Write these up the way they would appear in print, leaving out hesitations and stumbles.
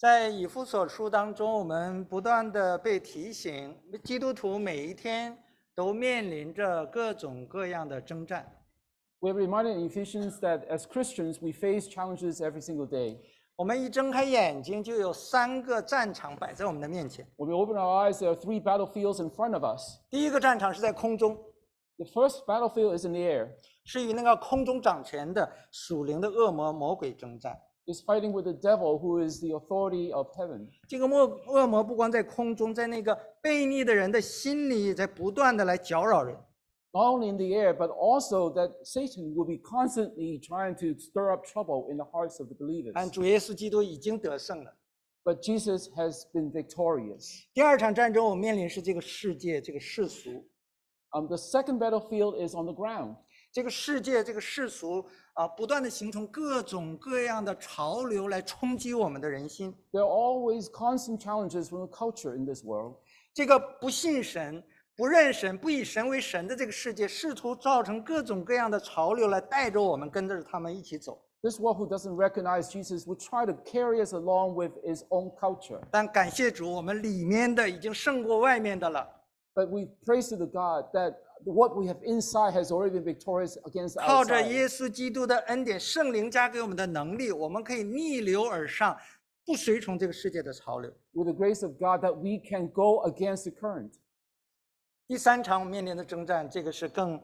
在以弗所书当中，我们不断的被提醒，基督徒每一天都面临着各种各样的征战。 We're reminded in Ephesians that as Christians, we face challenges every single day. 我们一睁开眼睛，就有3个战场摆在我们的面前。 When we open our eyes, there are 3 battlefields in front of us. 第一个战场是在空中， The first battlefield is in the air. 是与那个空中掌权的属灵的恶魔鬼征战。 It's fighting with the devil, who is the authority of heaven. 这个恶魔不光在空中，在那个悖逆的人的心里，在不断的来搅扰人。 Not only in the air, but also that Satan will be constantly trying to stir up trouble in the hearts of the believers. 但主耶稣基督已经得胜了。 But Jesus has been victorious. 第二场战争，我们面临是这个世界，这个世俗。 The second battlefield is on the ground. 这个世界，这个世俗不断的形成各种各样的潮流来冲击我们的人心。 There are always constant challenges from the culture in this world. 这个不信神、不认神、不以神为神的这个世界，试图造成各种各样的潮流来带着我们，跟着他们一起走。 This world who doesn't recognize Jesus will try to carry us along with its own culture. 但感谢主，我们里面的已经胜过外面的了。 But we praise to the God that what we have inside has already been victorious against 靠着 outside. 耶稣基督的恩典，圣灵加给我们的能力，我们可以逆流而上，不随从这个世界的潮流。 With the grace of God that we can go against the current. 第3场我们面临的征战，这个是更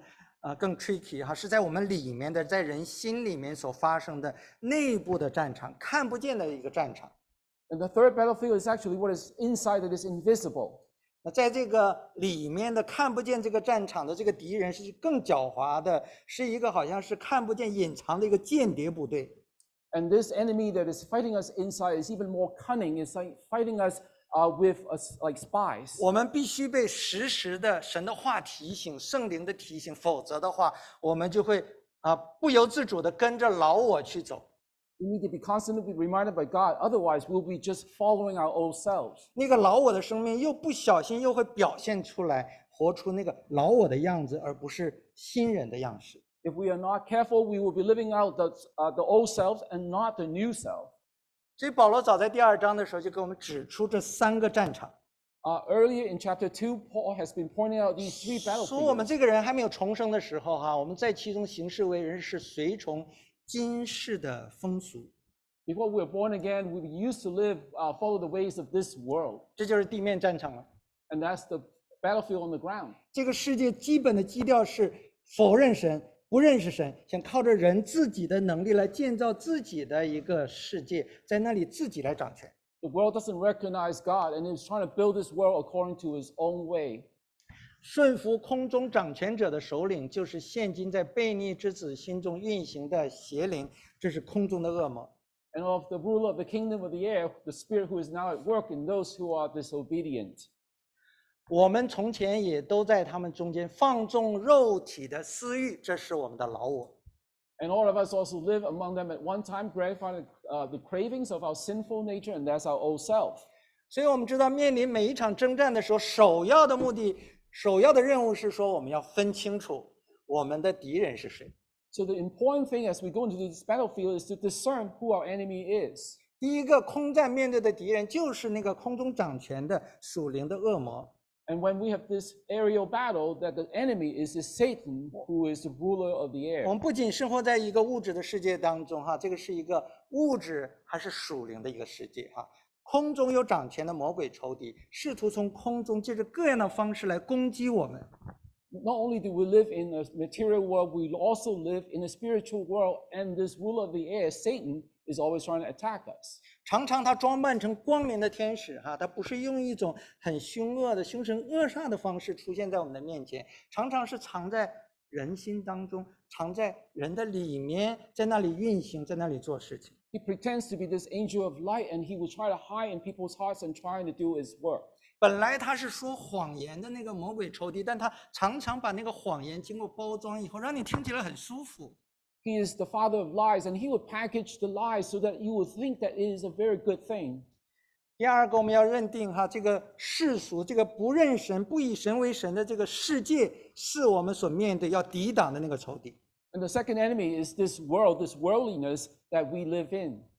tricky 哈，是在我们里面的，在人心里面所发生的内部的战场，看不见的一个战场。 And the third battlefield is actually what is inside that is invisible. 那在这个里面的看不见这个战场的这个敌人是更狡猾的，是一个好像是看不见隐藏的一个间谍部队。 And this enemy that is fighting us inside is even more cunning. It's like fighting us with us like spies. 我们必须被时时的神的话提醒，圣灵的提醒，否则的话，我们就会不由自主的跟着老我去走。 We need to be constantly reminded by God. Otherwise, we'll be just following our old selves. 那个老我的生命又不小心又会表现出来，活出那个老我的样子，而不是新人的样式。 If we are not careful, we will be living out the old selves and not the new self. 所以保罗早在第2章的时候就给我们指出这3个战场， Earlier in chapter 2, Paul has been pointing out these 3 说我们 battlefields. 这个人还没有重生的时候我们在其中行事为人是随从今世的风俗， Before we were born again, we used to live, follow the ways of this world. 这就是地面战场了。 And that's the battlefield on the ground. 这个世界基本的基调是否认神，不认识神，想靠着人自己的能力来建造自己的一个世界，在那里自己来掌权。 The world doesn't recognize God and is trying to build this world according to his own way. 顺服空中掌权者的首领，就是现今在悖逆之子心中运行的邪灵，这是空中的恶魔。 And of the ruler of the kingdom of the air, the spirit who is now at work in those who are disobedient. 我们从前也都在他们中间放纵肉体的私欲，这是我们的老我。 And all of us also live among them at one time, gratifying the cravings of our sinful nature, and that's our old self. 所以我们知道，面临每一场征战的时候，首要的目的、首要的任务是说，我们要分清楚我们的敌人是谁。 So the important thing as we go into this battlefield is to discern who our enemy is. 第一个空战面对的敌人就是那个空中掌权的属灵的恶魔。 And when we have this aerial battle, that the enemy is Satan, who is the ruler of the 我 air. 们不仅生活在一个物质的世界当中这个是一个物质还是属灵的一个世界空中有掌权的魔鬼仇敌，试图从空中借着各样的方式来攻击我们。 Not only do we live in a material world, we also live in a spiritual world, and this ruler of the air, Satan, is always trying to attack us. 常常他装扮成光明的天使他不是用一种很凶恶的凶神恶煞的方式出现在我们的面前，常常是藏在人心当中，藏在人的里面，在那里运行，在那里做事情。 He pretends to be this angel of light, and he will try to hide in people's hearts and trying to do his work. 本来他是说谎言的那个魔鬼仇敌，但他常常把那个谎言经过包装以后，让你听起来很舒服。 He is the father of lies, and he would package the lies so that you would think that it is a very good thing. 第二个，我们要认定这个世俗，这个不认神、不以神为神的这个世界，是我们所面对要抵挡的那个仇敌。 And the second enemy is this world, this worldliness that we live in.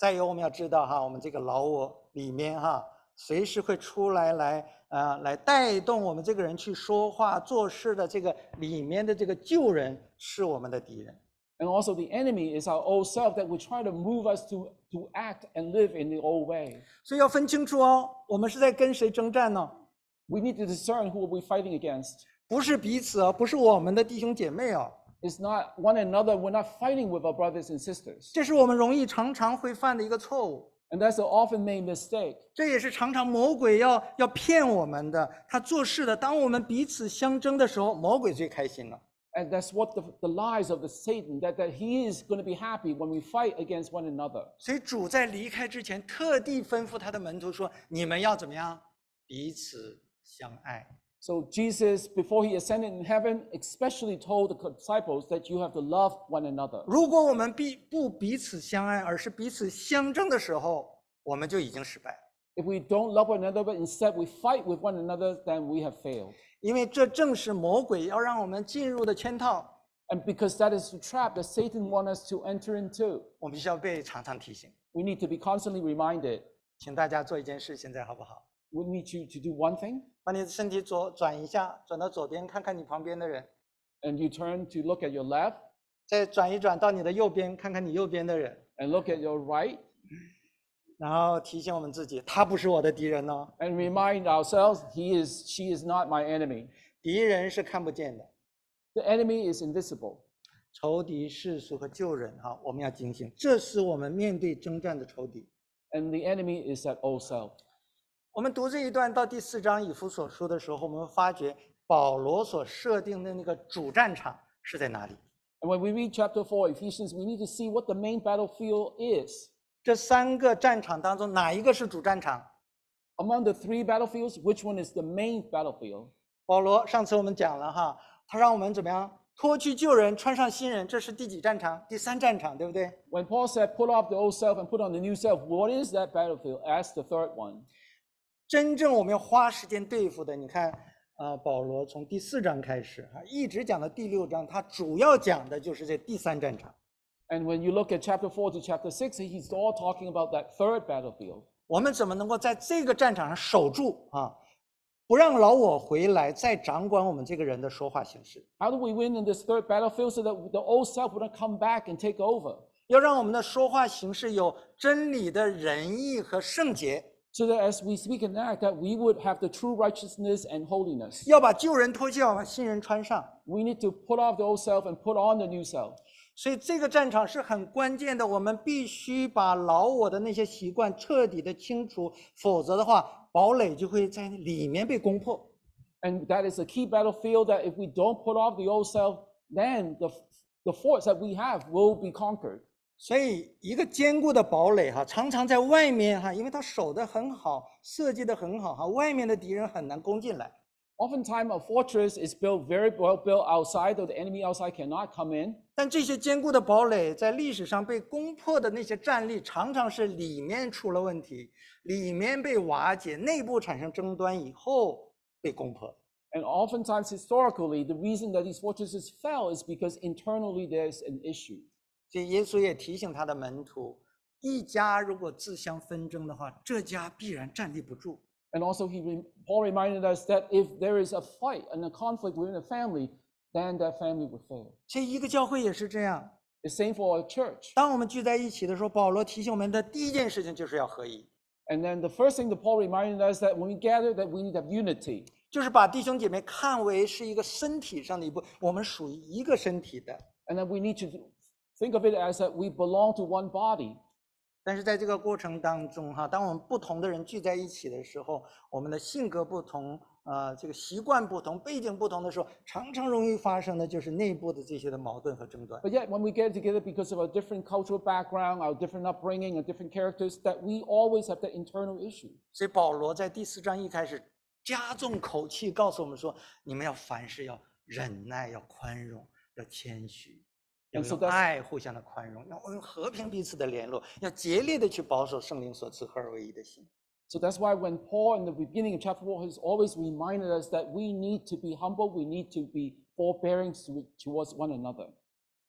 再有我们要知道哈，我们这个老我里面哈，随时会出来来带动我们这个人去说话做事的这个里面的这个旧人是我们的敌人。 And also the enemy is our old self that will try to move us to act and live in the old way. 所以要分清楚哦，我们是在跟谁征战呢？ We need to discern who we're fighting against. 不是彼此哦，不是我们的弟兄姐妹哦， It's not one another. We're not fighting with our brothers and sisters. 这是我们常常会犯的一个错误。 And that's an often made mistake. 这也是常常魔鬼要骗我们的，他做事的。当我们彼此相争的时候，魔鬼最开心了。 And that's what the lies of the Satan, that he is going to be happy when we fight against one another. 所以主在离开之前，特地吩咐他的门徒说：“你们要怎么样？彼此相爱。” So Jesus, before he ascended in heaven, especially told the disciples that you have to love one another. 如果我们不彼此相爱，而是彼此相争的时候，我们就已经失败了。 If we don't love one another, but instead we fight with one another, then we have failed. 因为这正是魔鬼要让我们进入的圈套。 And because that is the trap that Satan wants us to enter into, 我们需要被常常提醒。 we need to be constantly reminded. 请大家做一件事，现在好不好？ We need you to do one thing, 把你的身体转一下，转到左边，看看你旁边的人； and you turn to look at your left, 再转一转到你的右边，看看你右边的人， and look at your right, 然后提醒我们自己，他不是我的敌人哦。 and remind ourselves, she is not my enemy. 敌人是看不见的， The enemy is invisible. 仇敌、世俗和旧人哈，我们要警醒，这是我们面对征战的仇敌。 And the enemy is that old self. 我们读这一段到第4章以弗所书的时候，我们发觉保罗所设定的那个主战场是在哪里？ And when we read chapter 4, Ephesians, we need to see what the main battlefield is. 这3个战场当中，哪一个是主战场？ Among the 3 battlefields, which one is the main battlefield? 保罗上次我们讲了哈，他让我们怎么样脱去旧人，穿上新人，这是第几战场？第3战场，对不对？ When Paul said, put off the old self and put on the new self, what is that battlefield? That's the third one. 真正我们要花时间对付的，你看，保罗从第4章开始哈，一直讲到第6章，他主要讲的就是这第3战场。 And when you look at chapter 4 to chapter 6, he's all talking about that third battlefield. 我们怎么能够在这个战场上守住啊？不让老我回来，再掌管我们这个人的说话形式。 How do we win in this third battlefield so that the old self wouldn't come back and take over? 要让我们的说话形式有真理的仁义和圣洁， So that as we speak and act, that we would have the true righteousness and holiness. 要把旧人脱去，要把新人穿上。 We need to put off the old self and put on the new self. 所以这个战场是很关键的，我们必须把老我的那些习惯彻底的清除，否则的话，堡垒就会在里面被攻破。 And that is a key battlefield that if we don't put off the old self, then the forts that we have will be conquered. 所以一个坚固的堡垒哈，常常在外面哈，因为它守得很好，设计得很好哈，外面的敌人很难攻进来。 Oftentimes, a fortress is built very well built outside, or the enemy outside cannot come in. 但这些坚固的堡垒在历史上被攻破的那些战例，常常是里面出了问题，里面被瓦解，内部产生争端以后被攻破。 And oftentimes, historically, the reason that these fortresses fell is because internally there's an issue. 所以耶稣也提醒他的门徒，一家如果自相纷争的话，这家必然站立不住。 And also, Paul reminded us that if there is a fight and a conflict within a family, then that family would fail. 所以一个教会也是这样。 The same for a church. 当我们聚在一起的时候，保罗提醒我们的第一件事情就是要合一， And then the first thing that Paul reminded us that when we gather, that we need to have unity. 就是把弟兄姐妹看为是一个身体上的一部分，我们属于一个身体的。 And then we need to think of it as that we belong to one body. 但是在这个过程当中，哈，当我们不同的人聚在一起的时候，我们的性格不同，这个习惯不同，背景不同的时候，常常容易发生的就是内部的这些的矛盾和争端。 But yet, when we get together because of our different cultural background, our different upbringing, and different characters, that we always have that internal issue. 所以保罗在第4章一开始加重口气告诉我们说：你们要凡事要忍耐，要宽容，要谦虚。 要 And so 用 that's- 爱互相的宽容，要用和平彼此的联络，要竭力的去保守圣灵所赐合而为一的心。 So that's why when Paul in the beginning of chapter 4 has always reminded us that we need to be humble, we need to be forbearing towards one another.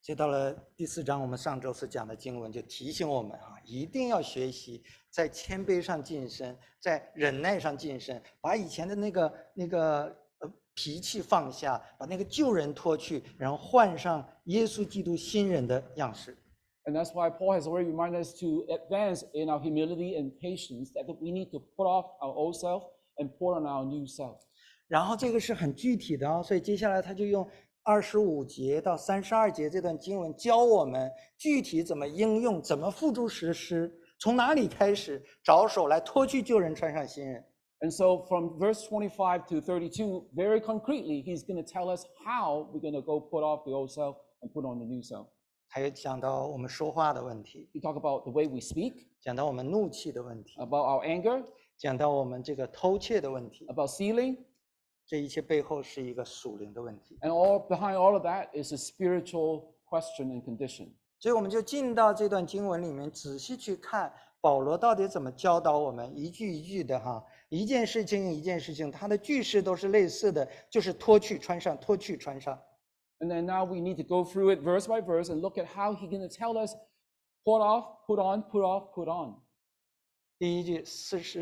就到了第4章，我们上周所讲的经文就提醒我们一定要学习在谦卑上晋升，在忍耐上晋升，把以前的那个脾气放下，把那个旧人脱去，然后换上耶稣基督新人的样式。 And that's why Paul has already reminded us to advance in our humility and patience, that we need to put off our old self and put on our new self. 然后这个是很具体的所以接下来他就用25节到32节这段经文教我们具体怎么应用，怎么付诸实施，从哪里开始着手来脱去旧人，穿上新人。 And so from verse 25 to 32, very concretely, he's going to tell us how we're going to go put off the old self and put on the new self. 还有讲到我们说话的问题， We talk about the way we speak, 讲到我们怒气的问题， about our anger, 讲到我们这个偷窃的问题， about stealing, 这一切背后是一个属灵的问题。 and all behind all of that is a spiritual question and condition. 所以我们就进到这段经文里面，仔细去看保罗到底怎么教导我们，一句一句的一件事情一件事情，他的句式都是类似的，就是脱去穿上，脱去穿上。 And then now we need to go through it verse by verse and look at how he's going to tell us, put off, put on, put off, put on. 第一句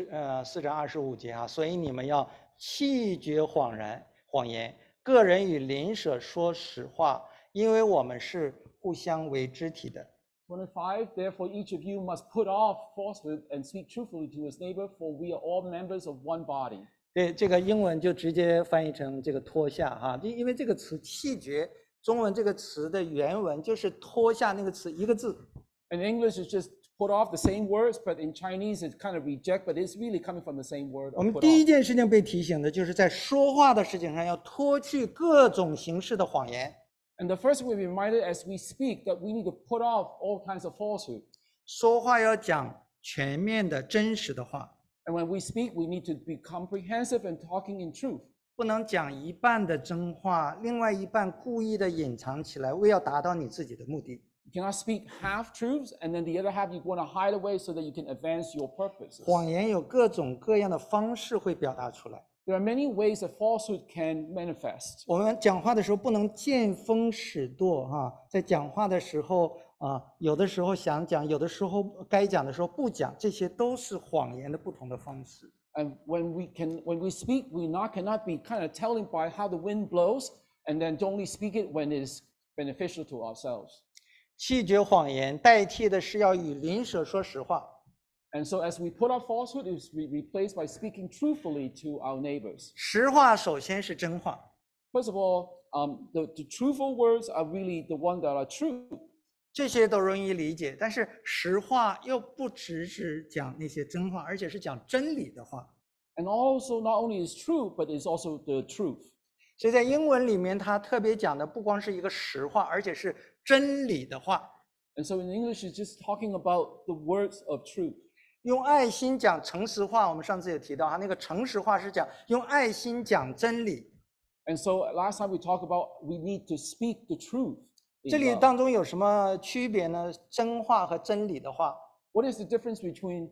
4章25节所以你们要弃绝谎言，个人与邻舍说实话，因为我们是互相为肢体的。 25, therefore each of you must put off falsehood and speak truthfully to his neighbor, for we are all members of one body. 对，这个英文就直接翻译成这个脱下因为这个词弃绝，中文这个词的原文就是脱下那个词一个字。 In English, it's just put off the same words, but in Chinese, it's kind of reject, but it's really coming from the same word. 我们 Put 第一 off. 件事情被提醒的就是在说话的事情上要脱去各种形式的谎言。 And the first we're reminded as we speak that we need to put off all kinds of falsehood. 说话要讲全面的真实的话， And when we speak, we need to be comprehensive and talking in truth. 不能讲一半的真话，另外一半故意的隐藏起来，为要达到你自己的目的。 You cannot speak half truths, and then the other half you want to hide away so that you can advance your purposes. 谎言有各种各样的方式会表达出来。 There are many ways that falsehood can manifest. 我们讲话的时候不能见风使舵在讲话的时候有的时候想讲，有的时候该讲的时候不讲，这些都是谎言的不同的方式。 And when we speak, we cannot be kind of telling by how the wind blows, and then only speak it when it is beneficial to ourselves. 弃绝谎言，代替的是要与邻舍说实话。 And so as we put off falsehood, it is replaced by speaking truthfully to our neighbors. 实话首先是真话， First of all, the truthful words are really the ones that are true. 这些都容易理解。但是实话又不只是讲那些真话，而且是讲真理的话。 And also not only is true, but it's also the truth. 所以在英文里面，它特别讲的不光是一个实话，而且是真理的话。 And so in English, it's just talking about the words of truth. 用爱心讲诚实话，我们上次也提到那个诚实话是讲用爱心讲真理。 And so last time we talked about we need to speak the truth. 这里当中有什么区别呢？真话和真理的话， What is the difference between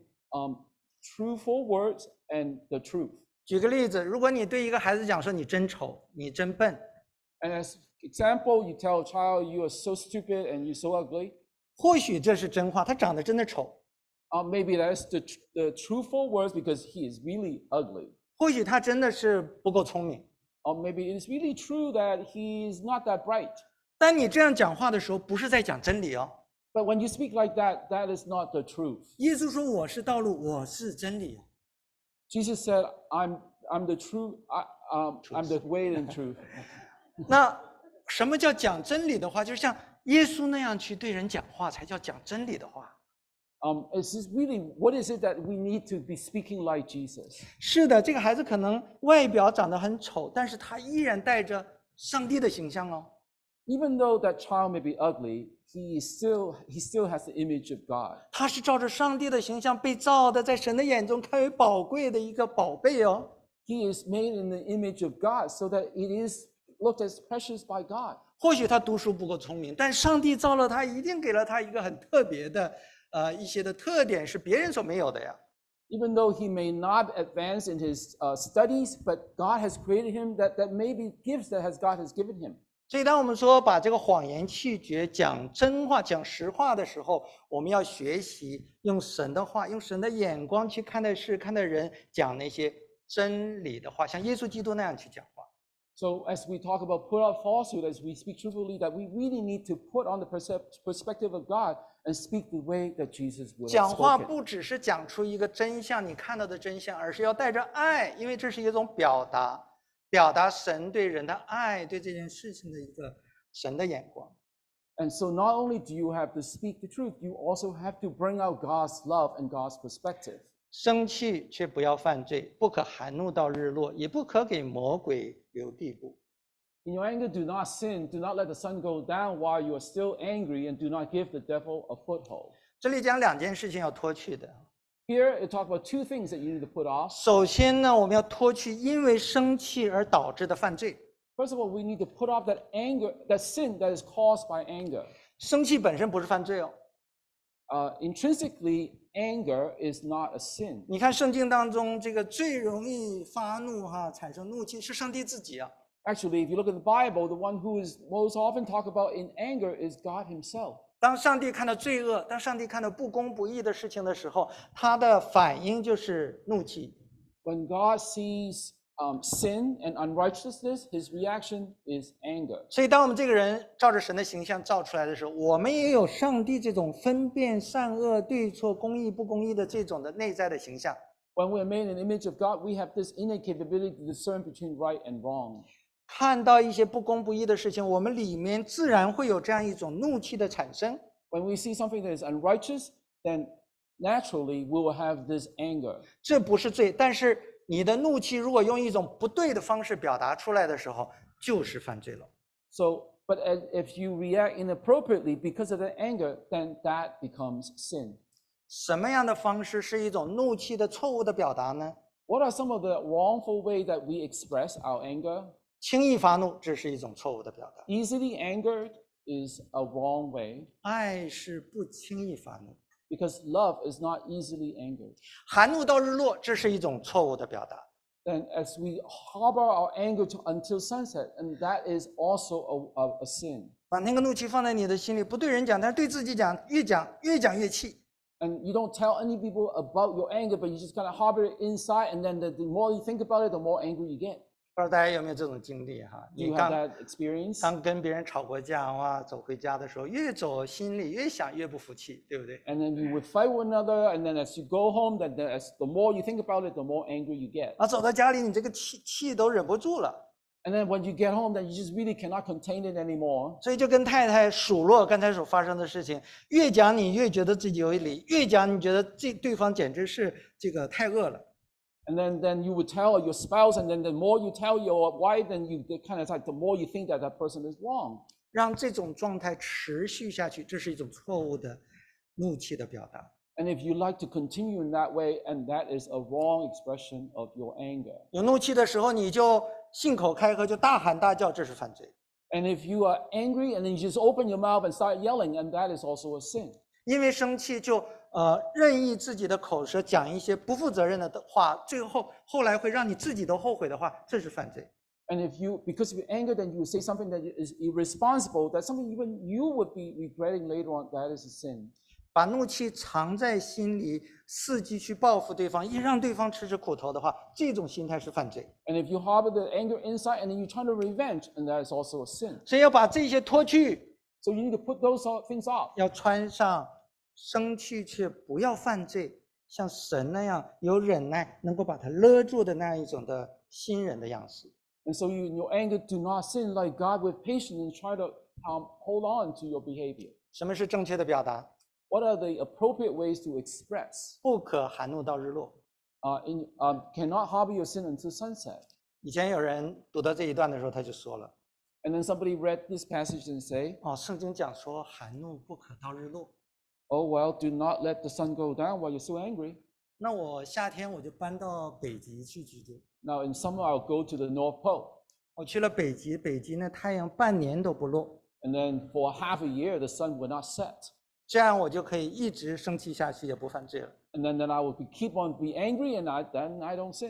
truthful words and the truth? 举个例子，如果你对一个孩子讲说你真丑，你真笨， And as example, you tell a child you are so stupid and you're so ugly. 或许这是真话，他长得真的丑； Maybe that's the truthful words because he is really ugly. 或许他真的是不够聪明。 Or maybe it's really true that he's not that bright. 但你这样讲话的时候，不是在讲真理哦。 But when you speak like that, that is not the truth. 耶稣说：“我是道路，我是真理。” Jesus said, I'm the truth, I'm the way and truth. 那什么叫讲真理的话？就是像耶稣那样去对人讲话，才叫讲真理的话。 It's just really, what is it that we need to be speaking like Jesus? 是的，这个孩子可能外表长得很丑，但是他依然带着上帝的形象哦。 Even though that child may be ugly, he still has the image of God. 他是照着上帝的形象被造的，在神的眼中看为宝贵的一个宝贝哦。 He is made in the image of God so that it is looked as precious by God. 或许他读书不够聪明，但上帝造了他，一定给了他一个很特别的一些的特点，是别人所没有的呀。 Even though he may not advance in his studies, but God has created him that may be gifts that God has given him. 所以，当我们说把这个谎言弃绝，讲真话、讲实话的时候，我们要学习用神的话、用神的眼光去看待事、看待人，讲那些真理的话，像耶稣基督那样去讲话。 So as we talk about put out falsehood, as we speak truthfully, that we really need to put on the perspective of God and speak the way that Jesus would have 讲话 spoken. 不只是讲出一个真相，你看到的真相，而是要带着爱，因为这是一种表达，表达神对人的爱，对这件事情的一个神的眼光。 And so not only do you have to speak the truth, you also have to bring out God's love and God's perspective. 生气却不要犯罪，不可含怒到日落，也不可给魔鬼留地步。 In your anger, do not sin. Do not let the sun go down while you are still angry, and do not give the devil a foothold. 这里讲两件事情要脱去的。 Here, it talks about two things that you need to put off. 首先呢，我们要脱去因为生气而导致的犯罪。 First of all, we need to put off that anger, that sin that is caused by anger. 生气本身不是犯罪哦。 Intrinsically, anger is not a sin. 你看圣经当中，这个最容易发怒产生怒气是上帝自己啊。 Actually, if you look at the Bible, the one who is most often talked about in anger is God himself. 当上帝看到罪恶，当上帝看到不公不义的事情的时候，他的反应就是怒气。 When God sees sin and unrighteousness, his reaction is anger. 所以，当我们这个人照着神的形象造出来的时候，我们也有上帝这种分辨善恶、对错、公义不公义的这种的内在的形象。 When we are made in the image of God, we have this innate capability to discern between right and wrong. 看到一些不公不义的事情，我们里面自然会有这样一种怒气的产生。 When we see something that is unrighteous, then naturally we will have this anger. 这不是罪，但是你的怒气如果用一种不对的方式表达出来的时候，就是犯罪了。 So, but if you react inappropriately because of the anger, then that becomes sin. 什么样的方式是一种怒气的错误的表达呢？ What are some of the wrongful ways that we express our anger? 轻易发怒，这是一种错误的表达。 Easily angered is a wrong way 爱是不轻易发怒， because love is not easily angered. 含怒到日落，这是一种错误的表达。 Then as we harbor our anger until sunset, and that is also a sin. 把那个怒气放在你的心里，不对人讲，但是对自己讲，越讲越气。 And you don't tell any people about your anger, but you just kind of harbor it inside, and then the more you think about it, the more angry you get. 不知道大家有没有这种经历哈？ Do 你 you have that experience? 刚跟别人吵过架哇，走回家的时候，越走心里越想越不服气，对不对？ And then you would fight one another, and then as you go home, then the more you think about it, the more angry you get. 啊，走到家里，你这个气都忍不住了， And then when you get home, then you just really cannot contain it anymore. 所以就跟太太数落刚才所发生的事情，越讲你越觉得自己有理，越讲你觉得对方简直是这个太恶了。 And then you would tell your spouse, and then the more you tell your wife, then you get kind of like the more you think that that person is wrong. 让这种状态持续下去，这是一种错误的怒气的表达。 And if you like to continue in that way, and that is a wrong expression of your anger. 有怒气的时候，你就信口开河，就大喊大叫，这是犯罪。 And if you are angry and then you just open your mouth and start yelling, and that is also a sin. 因为生气就任意自己的口舌讲一些不负责任的话，最后来会让你自己都后悔的话，这是犯罪。 And if you, because of your anger, then you say something that is irresponsible, that's something even you would be regretting later on, that is a sin. 把怒气藏在心里，伺机去报复对方，一让对方吃苦头的话，这种心态是犯罪。 And if you harbor the anger inside and then you try to revenge, and that is also a sin. 所以要把这些脱去， So you need to put those things off. 要穿上生气却不要犯罪，像神那样有忍耐，能够把它勒住的那样一种的新人的样式。 And so you, in your anger, do not sin like God with patience and try to hold on to your behavior. 什么是正确的表达？ What are the appropriate ways to express? 不可含怒到日落。 Cannot harbor your sin until sunset. 以前有人读到这一段的时候，他就说了 And then somebody read this passage and say, 哦，圣经讲说含怒不可到日落。 oh, well, do not let the sun go down while you're so angry. 那我夏天我就搬到北极去居住。 Now, in summer, I'll go to the North Pole. 我去了北极，北极呢太阳半年都不落， And then for half a year, the sun will not set. 这样我就可以一直生气下去，也不犯罪了。 And then I will keep on be angry, and then I don't sin.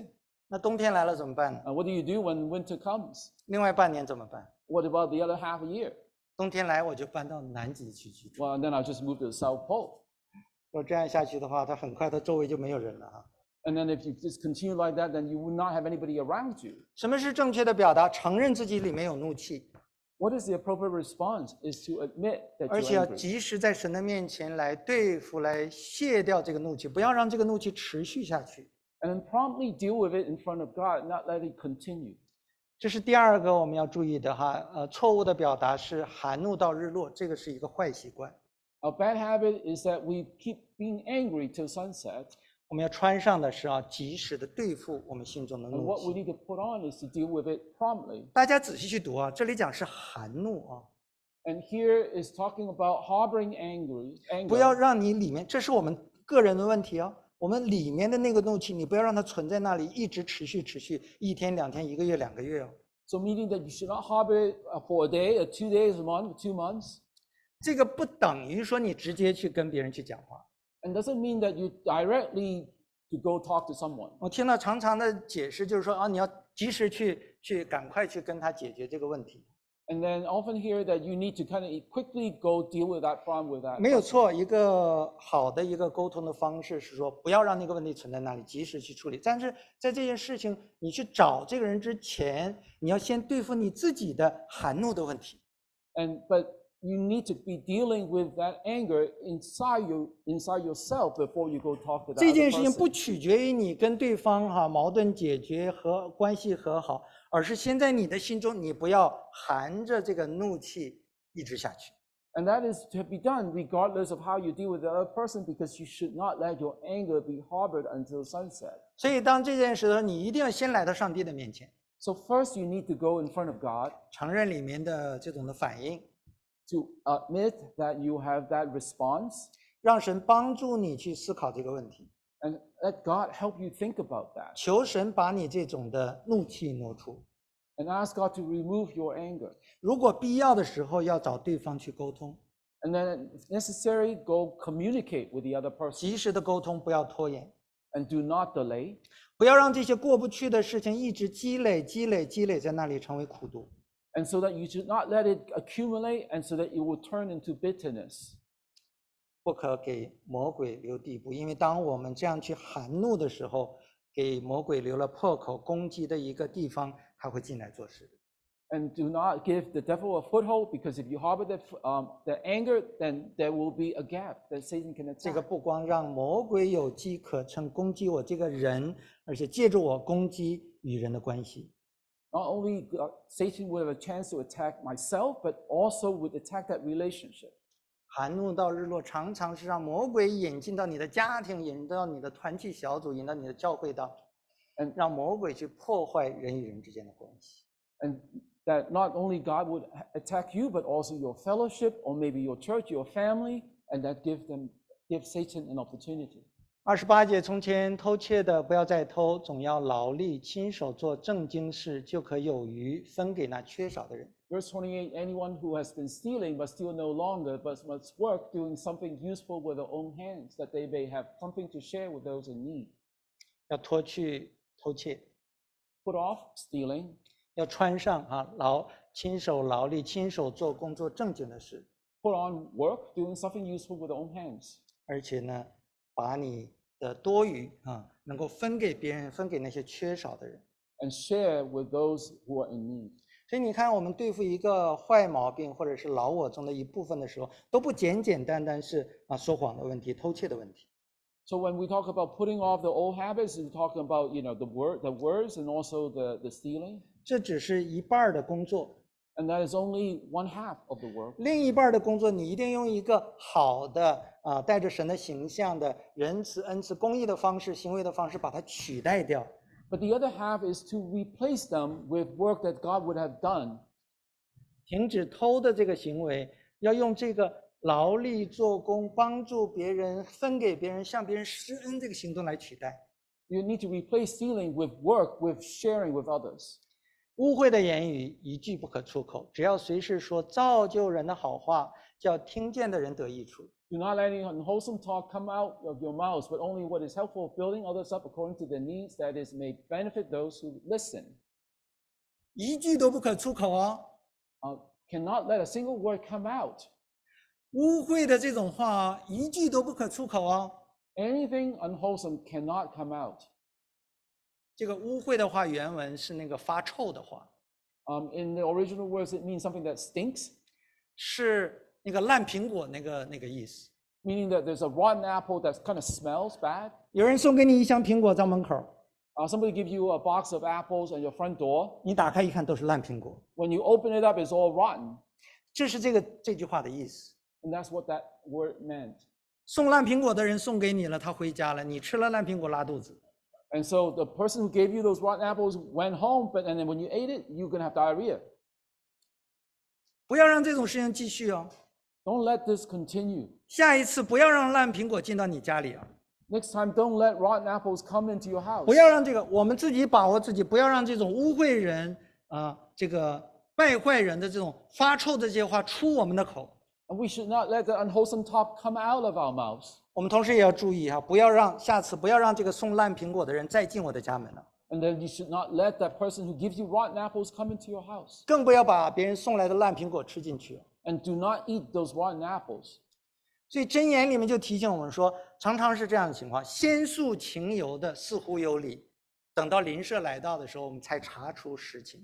那冬天来了怎么办呢？ What do you do when winter comes? 另外半年怎么办？ What about the other half a year? 冬天来我就搬到南极去居住。 Well, then I'll just move to the South Pole. 如果这样下去的话，它很快它周围就没有人了啊。 And then if you just continue like that, then you will not have anybody around you. 什么是正确的表达？承认自己里面有怒气， What is the appropriate response? Is to admit that 而且 you're 要 angry. 及时在神的面前来对付、来卸掉这个怒气，不要让这个怒气持续下去。 And then promptly deal with it in front of God, not let it continue. 这是第二个我们要注意的哈。错误的表达是含怒到日落，这个是一个坏习惯。 A bad habit is that we keep being angry till sunset. 我们要穿上的是及时的对付我们心中的 And 怒 what we 气。 need to put on is to deal with it promptly. 大家仔细去读啊，这里讲是含怒啊， And here is talking about harboring anger. 不要让你里面，这是我们个人的问题啊。我们里面的那个怒气，你不要让它存在那里，一直持续1天、2天、1个月、2个月哦。 So meaning that you should not harbor it for a day, or 2 days, a month, 2 months. 这个不等于说你直接去跟别人去讲话。 And doesn't mean that you directly to go talk to someone. 我听到常常的解释就是说你要及时去赶快去跟他解决这个问题。 And then often hear that you need to kind of quickly go deal with that problem with that. 没有错，一个好的一个沟通的方式是说，不要让那个问题存在那里，及时去处理。但是在这件事情你去找这个人之前，你要先对付你自己的含怒的问题。 But you need to be dealing with that anger inside yourself before you go talk to that 这 other 件事情 person. 不取决于你跟对方矛盾解决和关系和好，而是先在你的心中，你不要含着这个怒气一直下去。 And that is to be done regardless of how you deal with the other person, because you should not let your anger be harbored until sunset. 所以当这件事的时候，你一定要先来到上帝的面前， So first you need to go in front of God 承认里面的这种的反应， to admit that you have that response, 让神帮助你去思考这个问题， and let God help you think about that. 求神把你这种的怒气挪出。 And ask God to remove your anger. 如果必要的时候，要找对方去沟通， And then if necessary, go communicate with the other person 及时的沟通，不要拖延， and do not delay. 不要让这些过不去的事情一直积累在那里成为苦毒。 And so that you should not let it accumulate, and so that it will turn into bitterness. 不可给魔鬼留地步，因为当我们这样去含怒的时候，给魔鬼留了破口攻击的一个地方，他会进来做事的。 And do not give the devil a foothold, because if you harbor that anger, then there will be a gap that Satan can 这个 attack. 不光让魔鬼有机可乘攻击我这个人，而且借助我攻击与人的关系。 Not only Satan will have a chance to attack myself, but also would attack that relationship. 含怒到日落，常常是让魔鬼引进到你的家庭，引到你的团契小组，引到你的教会当，让魔鬼去破坏人与人之间的关系。 And that not only God would attack you, but also your fellowship, or maybe your church, your family, and that give Satan an opportunity. 28节，从前偷窃的不要再偷，总要劳力，亲手做正经事，就可有余分给那缺少的人。 Verse 28, anyone who has been stealing but steal no longer, but must work doing something useful with their own hands, that they may have something to share with those in need. 要脱去偷窃， Put off stealing, 要穿上亲手劳力，亲手做工作正经的事， put on work doing something useful with their own hands, 而且呢，把你的多余能够分给别人，分给那些缺少的人。 and share with those who are in need. 所以你看，我们对付一个坏毛病或者是老我中的一部分的时候，都不简单是说谎的问题、偷窃的问题。 So when we talk about putting off the old habits, we're talking about the words and also the stealing. 这只是一半的工作， And that is only one half of the work. 另一半的工作，你一定用一个好的带着神的形象的仁慈、恩慈、公义的方式、行为的方式把它取代掉。 But the other half is to replace them with work that God would have done. 停止偷的这个行为，要用这个劳力做工、帮助别人、分给别人、向别人施恩这个行动来取代。 You need to replace stealing with work, with sharing with others. 污秽的言语一句不可出口，只要随时说造就人的好话，叫听见的人得益处。 Do not let any unwholesome talk come out of your mouths, but only what is helpful, building others up according to their needs, that is, may benefit those who listen. 一句都不可出口哦。 Cannot let a single word come out. 污秽的这种话啊，一句都不可出口哦。 Anything unwholesome cannot come out. 这个污秽的话，原文是那个发臭的话， In the original words, it means something that stinks, 是那个烂苹果那个意思。 meaning that there's a rotten apple that kind of smells bad. 有人送给你一箱苹果在门口， Somebody gives you a box of apples at your front door. 你打开一看都是烂苹果， When you open it up, it's all rotten. 这是这句话的意思。 And that's what that word meant. 送烂苹果的人送给你了，他回家了，你吃了烂苹果拉肚子。 And so the person who gave you those rotten apples went home, and then when you ate it, you're going to have diarrhea. 不要让这种事情继续哦。 Don't let this continue. 下一次不要让烂苹果进到你家里啊！ Next time, don't let rotten apples come into your house. 不要让这个，我们自己把握自己，不要让这种污秽人这个败坏人的这种发臭的这些话出我们的口。 And we should not let the unwholesome talk come out of our mouths. 我们同时也要注意哈，下次不要让这个送烂苹果的人再进我的家门了， And then you should not let that person who gives you rotten apples come into your house. 更不要把别人送来的烂苹果吃进去。 And do not eat those rotten apples. 所以箴言里面就提醒我们说，常常是这样的情况：先诉情由的似乎有理，等到邻舍来到的时候，我们才查出实情。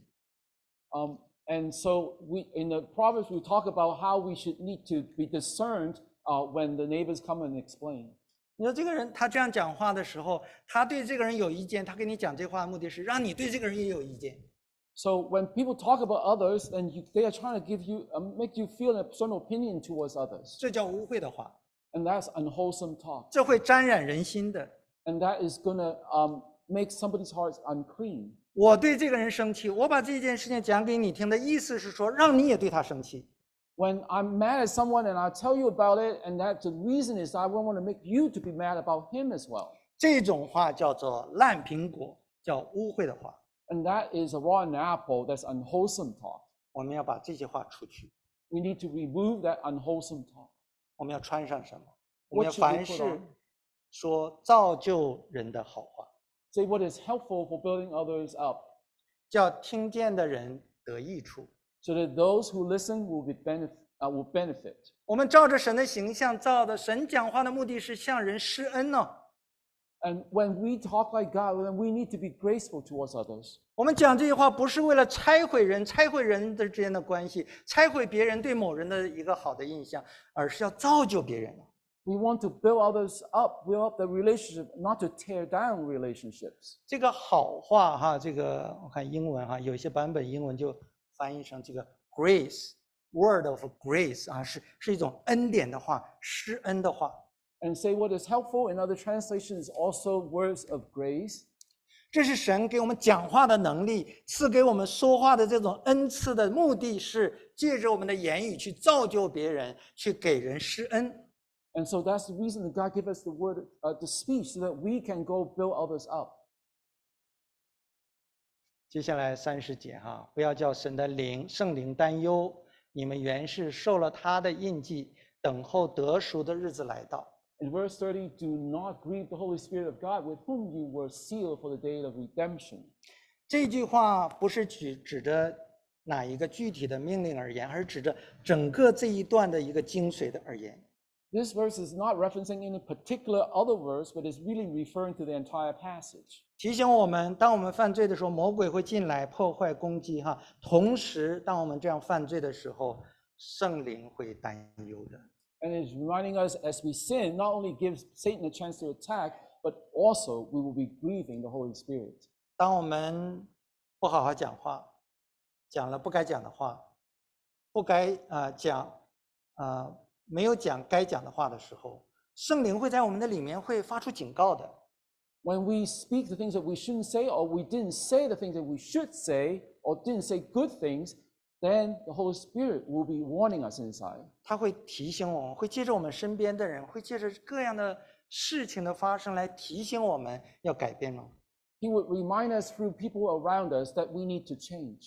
And so in the Proverbs, we talk about how we should need to be discerned when the neighbors come and explain. 你说这个人他这样讲话的时候，他对这个人有意见，他跟你讲这话的目的是让你对这个人也有意见。 So when people talk about others, then they are trying to give you, make you feel a certain opinion towards others. 这叫污秽的话， And that's unwholesome talk. 这会沾染人心的。 And that is going to make somebody's hearts unclean. 我对这个人生气，我把这件事情讲给你听的意思是说，让你也对他生气。 When I'm mad at someone and I tell you about it, and that the reason is I want to make you to be mad about him as well. 这种话叫做烂苹果，叫污秽的话。 And that is a rotten apple, that's unwholesome talk. 我们要把这些话除去。 We need to remove that unwholesome talk. 我们要穿上什么？我们要 What should we 凡 put 事 on? 说造就人的好话， Say what is helpful for building others up, 叫听见的人得益处。 so that those who listen will benefit. 我们照着神的形象造的，神讲话的目的是向人施恩呢、 And when we talk like God, then we need to be graceful towards others. 我们讲这些话不是为了拆毁人的之间的关系，拆毁别人对某人的一个好的印象，而是要造就别人。 We want to build others up, build up the relationship, not to tear down relationships. 这个好话哈，这个我看英文哈，有一些版本英文就翻译成这个 grace，word of grace 啊，是一种恩典的话，施恩的话。 And say what is helpful in other translations, also words of grace. 这是神给我们讲话的能力，赐给我们说话的这种恩赐的目的是借着我们的言语去造就别人，去给人施恩。 And so that's the reason that God gave us the word, the speech, so that we can go build others up. 接下来30节哈，不要叫神的圣灵担忧，你们原是受了他的印记，等候得赎的日子来到。 In verse 30, do not grieve the Holy Spirit of God, with whom you were sealed for the day of redemption. 这句话不是指着哪一个具体的命令而言，而是指着整个这一段的一个精髓的而言。 This verse is not referencing any particular other verse, but is really referring to the entire passage. 提醒我们，当我们犯罪的时候，魔鬼会进来破坏攻击哈。同时，当我们这样犯罪的时候，圣灵会担忧的。 And it's reminding us as we sin, not only gives Satan a chance to attack, but also we will be grieving the Holy Spirit. 当我们不好好讲话，讲了不该讲的话，不该没有讲该讲的话的时候，圣灵会在我们的里面会发出警告的。 When we speak the things that we shouldn't say, or we didn't say the things that we should say, or didn't say good things, then the Holy Spirit will be warning us inside. 他会提醒我们，会借着我们身边的人，会借着各样的事情的发生来提醒我们要改变了。 He would remind us through people around us that we need to change.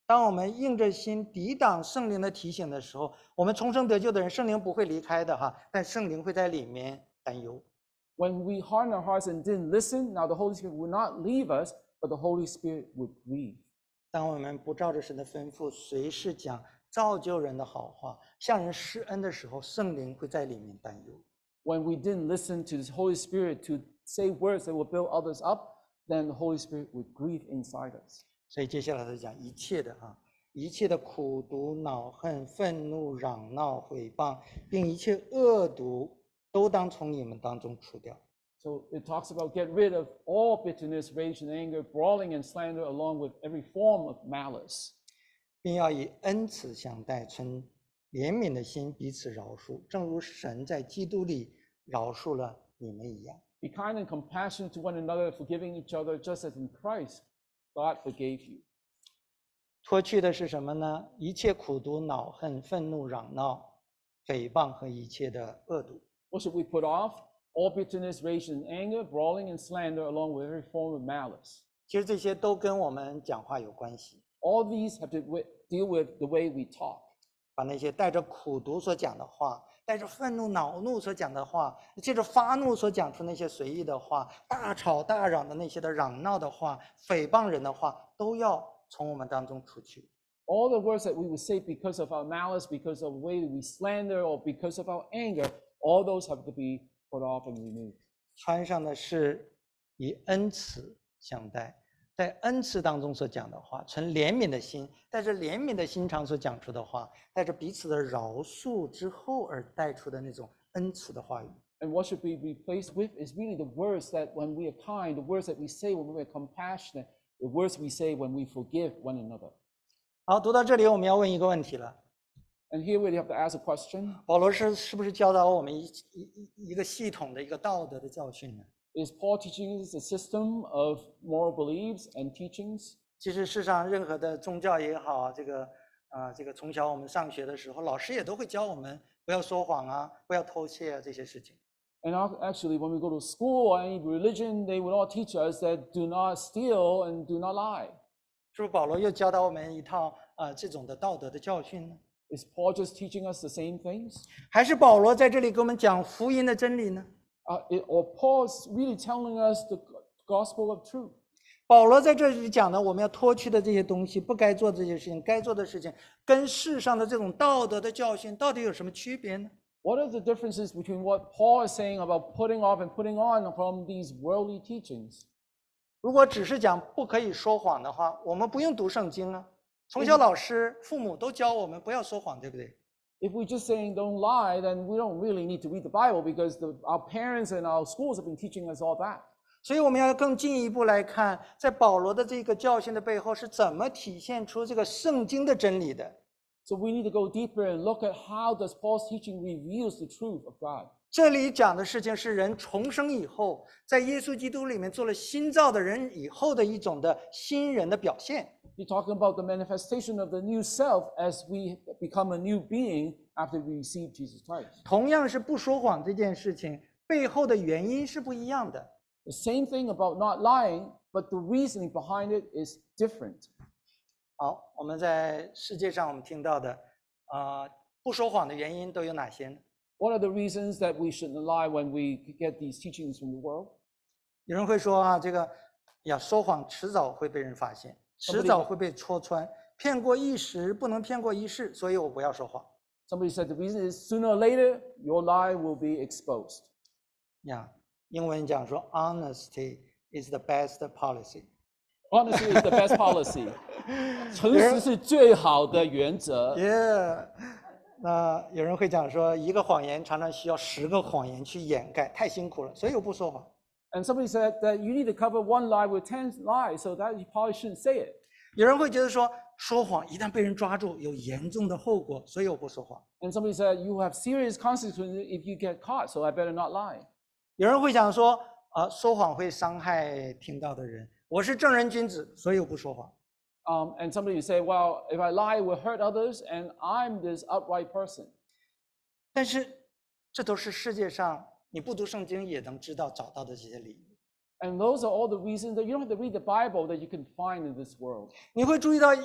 当我们硬着心抵挡圣灵的提醒的时候，我们重生得救的人，圣灵不会离开的哈，但圣灵会在里面担忧。 When we harden our hearts and didn't listen, now the Holy Spirit would not leave us, but the Holy Spirit would grieve. 当我们不照着神的吩咐，随时讲造就人的好话，向人施恩的时候，圣灵会在里面担忧。 When we didn't listen to the Holy Spirit to say words that will build others up, then the Holy Spirit would grieve inside us. 所以接下来他讲一切的一切的苦毒、恼恨、愤怒、嚷闹、毁谤，并一切恶毒，都当从你们当中除掉。 So it talks about get rid of all bitterness, rage, and anger, brawling and slander, along with every form of malice. 并要以恩慈相待，存怜悯的心彼此饶恕，正如神在基督里饶恕了你们一样。 Be kind and compassionate to one another, forgiving each other, just as in Christ God forgave you. 脱去的是什么呢？一切苦毒、恼恨、愤怒、嚷闹、诽谤和一切的恶毒。 What should we put off? All bitterness, rage, and anger, brawling and slander, along with every form of malice. 其实这些都跟我们讲话有关系。 All these have to deal with the way we talk. 把那些带着苦毒所讲的话，带着愤怒、恼怒所讲的话，借着发怒所讲出那些随意的话，大吵大嚷的那些的嚷闹的话，诽谤人的话，都要从我们当中除去。 All the words that we would say because of our malice, because of the way we slander, or because of our anger, all those have to be put off and removed. 穿上的是以恩慈相待，在恩慈当中所讲的话，存怜悯的心，带着怜悯的心肠所讲出的话，带着彼此的饶恕之后而带出的那种恩慈的话语。 And what should be replaced with is really the words that when we are kind, the words that we say when we are compassionate, the words we say when we forgive one another. 好，读到这里，我们要问一个问题了。 And here we have to ask a question. 保罗是不是教导我们一个系统的一个道德的教训呢？ Is Paul teaching us a system of moral beliefs and teachings? 其实世上任何的宗教也好，这个从小我们上学的时候，老师也都会教我们不要说谎啊，不要偷窃啊这些事情。 And actually, when we go to school or any religion, they would all teach us that do not steal and do not lie. 是不是保罗又教导我们一套这种的道德的教训呢？ Is Paul just teaching us the same things? 还是保罗在这里给我们讲福音的真理呢？ Or Paul's really telling us the gospel of truth? 保罗在这里讲的，我们要脱去的这些东西，不该做这些事情，该做的事情，跟世上的这种道德的教训到底有什么区别呢？ What are the differences between what Paul is saying about putting off and putting on from these worldly teachings? 如果只是讲不可以说谎的话，我们不用读圣经啊。从小老师、父母都教我们不要说谎，对不对？ If we're just saying don't lie, then we don't really need to read the Bible because our parents and our schools have been teaching us all that. 所以我们要更进一步来看，在保罗的这个教训的背后是怎么体现出这个圣经的真理的。 So we need to go deeper and look at how does Paul's teaching reveals the truth of God. 这里讲的事情是人重生以后，在耶稣基督里面做了新造的人以后的一种的新人的表现。 You're talking about the manifestation of the new self as we become a new being after we receive Jesus Christ. 同样是不说谎这件事情背后的原因是不一样的。 The same thing about not lying, but the reasoning behind it is different. 好，我们在世界上我们听到的，不说谎的原因都有哪些呢？ What are the reasons that we shouldn't lie when we get these teachings from the world? 有人会说说谎迟早会被人发现，迟早会被戳穿，骗过一时不能骗过一世，所以我不要说谎。 Somebody said the reason is sooner or later, your lie will be exposed. 英文讲说 ，honesty is the best policy。 Honesty is the best policy. 诚实是最好的原则。 那有人会讲说，一个谎言常常需要10个谎言去掩盖，太辛苦了，所以我不说谎。 And somebody said that you need to cover one lie with 10 lies, so that you probably shouldn't say it. 有人会觉得说谎一旦被人抓住，有严重的后果，所以我不说谎。 And somebody said you have serious consequences if you get caught, so I better not lie. 有人会讲说，说谎会伤害听到的人，我是正人君子，所以我不说谎。 And somebody would say, well, if I lie, it will hurt others, and I'm this upright person. 但是这都是世界上你不读圣经也能找到的这些理由。 And those are all the reasons that you don't have to read the Bible that you can find in this world. 你会注意到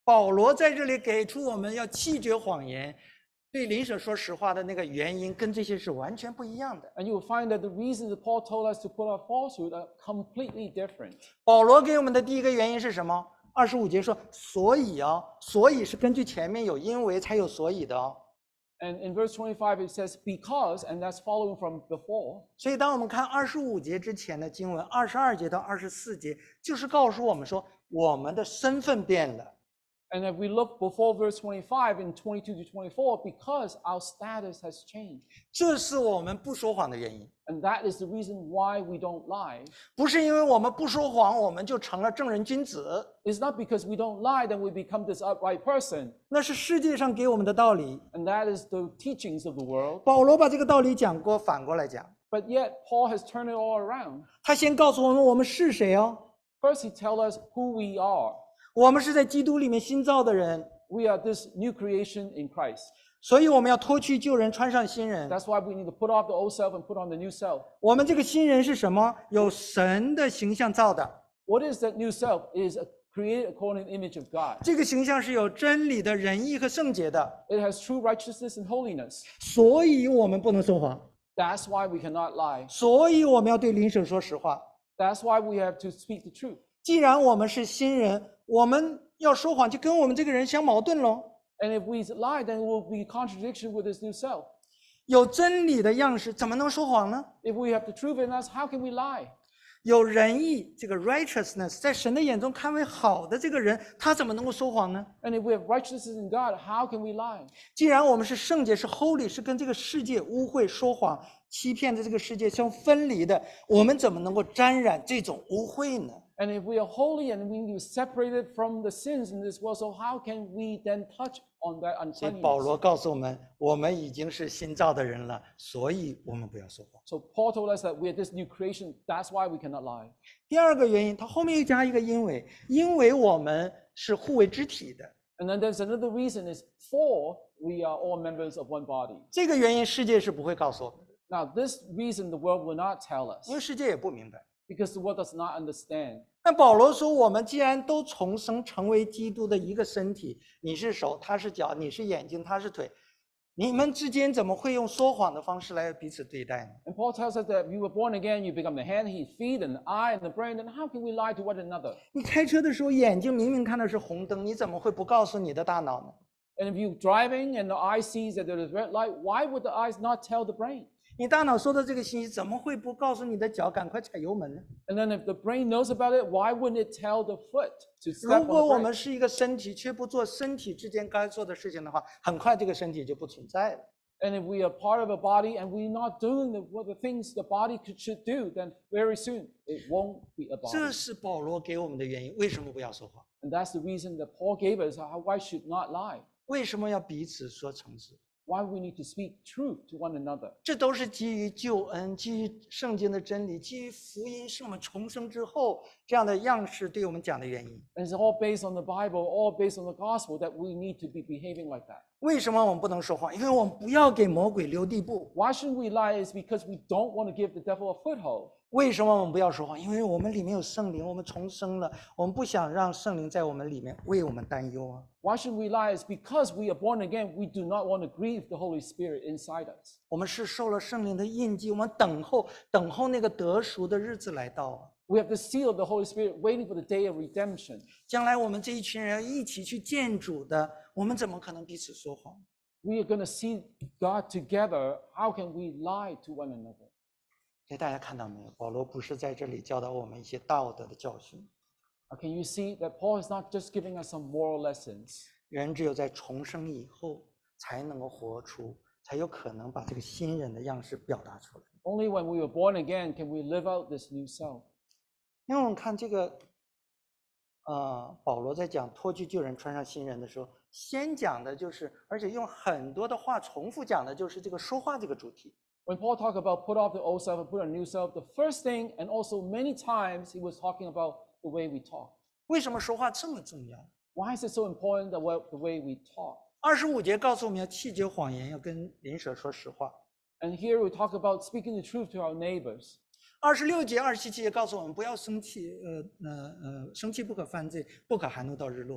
保罗在这里给出我们要弃绝谎言，对邻舍说实话的那个原因，跟这些是完全不一样的。 And you will find that the reasons that Paul told us to put off falsehood are completely different. 保罗给我们的第一个原因是什么？25节说，所以啊，所以是根据前面有因为才有所以的哦。 And in verse 25, it says, because, and that's following from before. 所以当我们看25节之前的经文，22节到24节，就是告诉我们说，我们的身份变了。 And if we look before verse 25 and 22 to 24, because our status has changed. 这是我们不说谎的原因， And that is the reason why we don't lie. 不是因为我们不说谎，我们就成了正人君子， It's not because we don't lie that we become this upright person. 那是世界上给我们的道理。 And that is the teachings of the world. 保罗把这个道理讲过，反过来讲， But yet, Paul has turned it all around. 他先告诉我们我们是谁哦， First, he tells us who we are. 我们是在基督里面新造的人， We are this new creation in Christ. 所以我们要脱去旧人，穿上新人。 That's why we need to put off the old self and put on the new self. 我们这个新人是什么？有神的形象造的， What is that new self? It is created according to the image of God. 这个形象是有真理的、仁义和圣洁的， It has true righteousness and holiness. 所以我们不能说谎， That's why we cannot lie. 所以我们要对邻舍说实话。 That's why we have to speak the truth. 既然我们是新人，我们要说谎，就跟我们这个人相矛盾喽。 And if we lie, then it will be contradiction with this new self. 有真理的样式，怎么能说谎呢？ If we have the truth in us, how can we lie? 有仁义，这个 righteousness 在神的眼中看为好的这个人，他怎么能够说谎呢？ And if we have righteousness in God, how can we lie? 既然我们是圣洁，是 holy， 是跟这个世界污秽、说谎、欺骗的这个世界相分离的，我们怎么能够沾染这种污秽呢？ And if we are holy and we need to separate it from the sins in this world, so how can we then touch on that 所以保 uncleanness? 罗告诉我们，我们已经是新造的人了，所以我们不要说谎。 So Paul told us that we are this new creation. That's why we cannot lie. 第二个原因，他后面又加一个因为，因为我们是互为肢体的。 And then there's another reason is for we are all members of one body. 这个原因世界是不会告诉我们的， Now, this reason the world will not tell us 因为世界也不明白。 because the world does not understand. 但保罗说，我们既然都重生，成为基督的一个身体，你是手，他是脚，你是眼睛，他是腿，你们之间怎么会用说谎的方式来彼此对待呢？ And Paul tells us that you were born again, you become the hand, his feet, and the eye, and the brain. And how can we lie to one another? 你开车的时候，眼睛明明看的是红灯，你怎么会不告诉你的大脑呢？ And if you're driving and the eye sees that there is red light, why would the eyes not tell the brain? 你大脑收到这个信息，怎么会不告诉你的脚赶快踩油门呢？ And then if the brain knows about it, why wouldn't it tell the foot to 如 step 果 on 我 the 们 brake? 是一个身体，却不做身体之间该做的事情的话，很快这个身体就不存在了。 And if we are part of a body and we're not doing what the things the body should do, then very soon it won't be a 这 body. 是保罗给我们的原因，为什么不要说谎？ And that's the reason that Paul gave us how why should not lie. 为什么要彼此说诚实？ Why we need to speak truth to one another. 这都是基于救恩，基于圣经的真理，基于福音是我们重生之后这样的样式对我们讲的原因。 And it's all based on the Bible, all based on the gospel that we need to be behaving like that. 为什么我们不能说谎？因为我们不要给魔鬼留地步。 Why shouldn't we lie? Is because we don't want to give the devil a foothold. 为什么我们不要说谎？因为我们里面有圣灵，我们重生了，我们不想让圣灵在我们里面为我们担忧啊。 Why shouldn't we lie? Is because we are born again, we do not want to grieve the Holy Spirit inside us. 我们是受了圣灵的印记，我们等候那个得赎的日子来到啊。 We have the seal of the Holy Spirit waiting for the day of redemption. 将来我们这一群人要一起去见主的，我们怎么可能彼此说谎？ We are going to see God together. How can we lie to one another? 所以大家看到没有？保罗不是在这里教导我们一些道德的教训， Can you see that Paul is not just giving us some moral lessons? 人只有在重生以后，才能够活出，才有可能把这个新人的样式表达出来。 Only when we were born again can we live out this new self. 因为我们看这个，保罗在讲脱去旧人，穿上新人的时候，先讲的就是，而且用很多的话重复讲的就是这个说话这个主题。 When Paul talked about put off the old self and put on new self, the first thing, and also many times, he was talking about the way we talk. 为什么说话这么重要？ Why is it so important the way we talk? 25节告诉我们要弃绝谎言，要跟邻舍说实话。 And here we talk about speaking the truth to our neighbors. 26节、27节也告诉我们不要生气，生气不可犯罪，不可含怒到日落。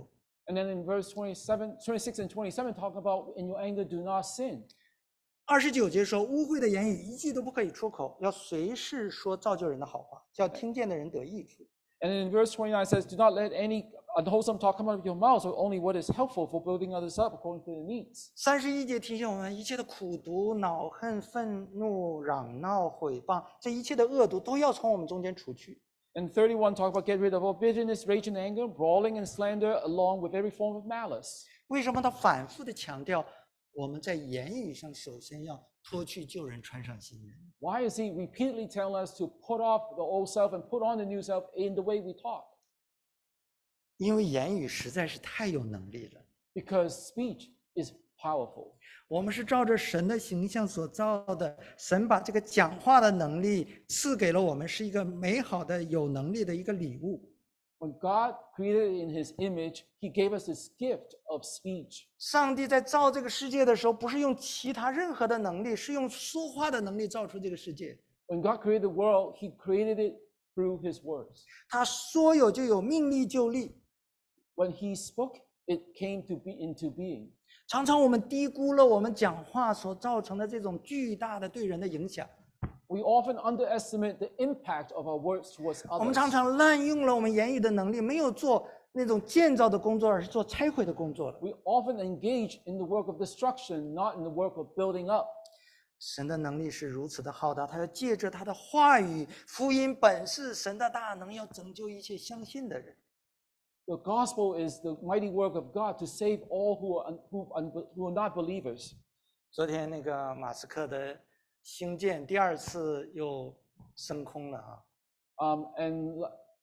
And then in verse 26 and 27 talk about in your anger do not sin. 29节说，污秽的言语一句都不可以出口，要随时说造就人的好话，叫听见的人得益处。 And in verse 29 it says, do not let any unwholesome talk come out of your mouth, or only what is helpful for building others up according to their needs. 31节提醒我们，一切的苦毒、恼恨、愤怒、嚷闹、毁谤，这一切的恶毒都要从我们中间除去。 And 31 talk about get rid of all bitterness, rage and anger, brawling and slander, along with every form of malice. 为什么他反复的强调，我们在言语上首先要脱去旧人，穿上新人？ Why is he repeatedly telling us to put off the old self and put on the new self in the way we talk? 因为言语实在是太有能力了。 Because speech is powerful. 我们是照着神的形象所造的，神把这个讲话的能力赐给了我们，是一个美好的、有能力的一个礼物。 When God created in his image, he gave us this gift of speech. 上帝在造这个世界的时候，不是用其他任何的能力，是用说话的能力造出这个世界。 When God created the world, he created it through his words. 他说有就有，命立就立。 When he spoke, it came to be into being. 常常我们低估了我们讲话所造成的这种巨大的对人的影响。 We often underestimate the impact of our words towards 我们 others. 常常滥用了我们言语的能力，没有做那种建造的工作，而是做拆毁的工作了。 We often engage in the work of destruction, not in the work of building up. 神的能力是如此的浩大，他要借着他的话语，福音本是神的大能，要拯救一切相信的人。 The gospel is the mighty work of God to save all who are not believers. 昨天那个马斯克的星舰第二次又升空了啊！ And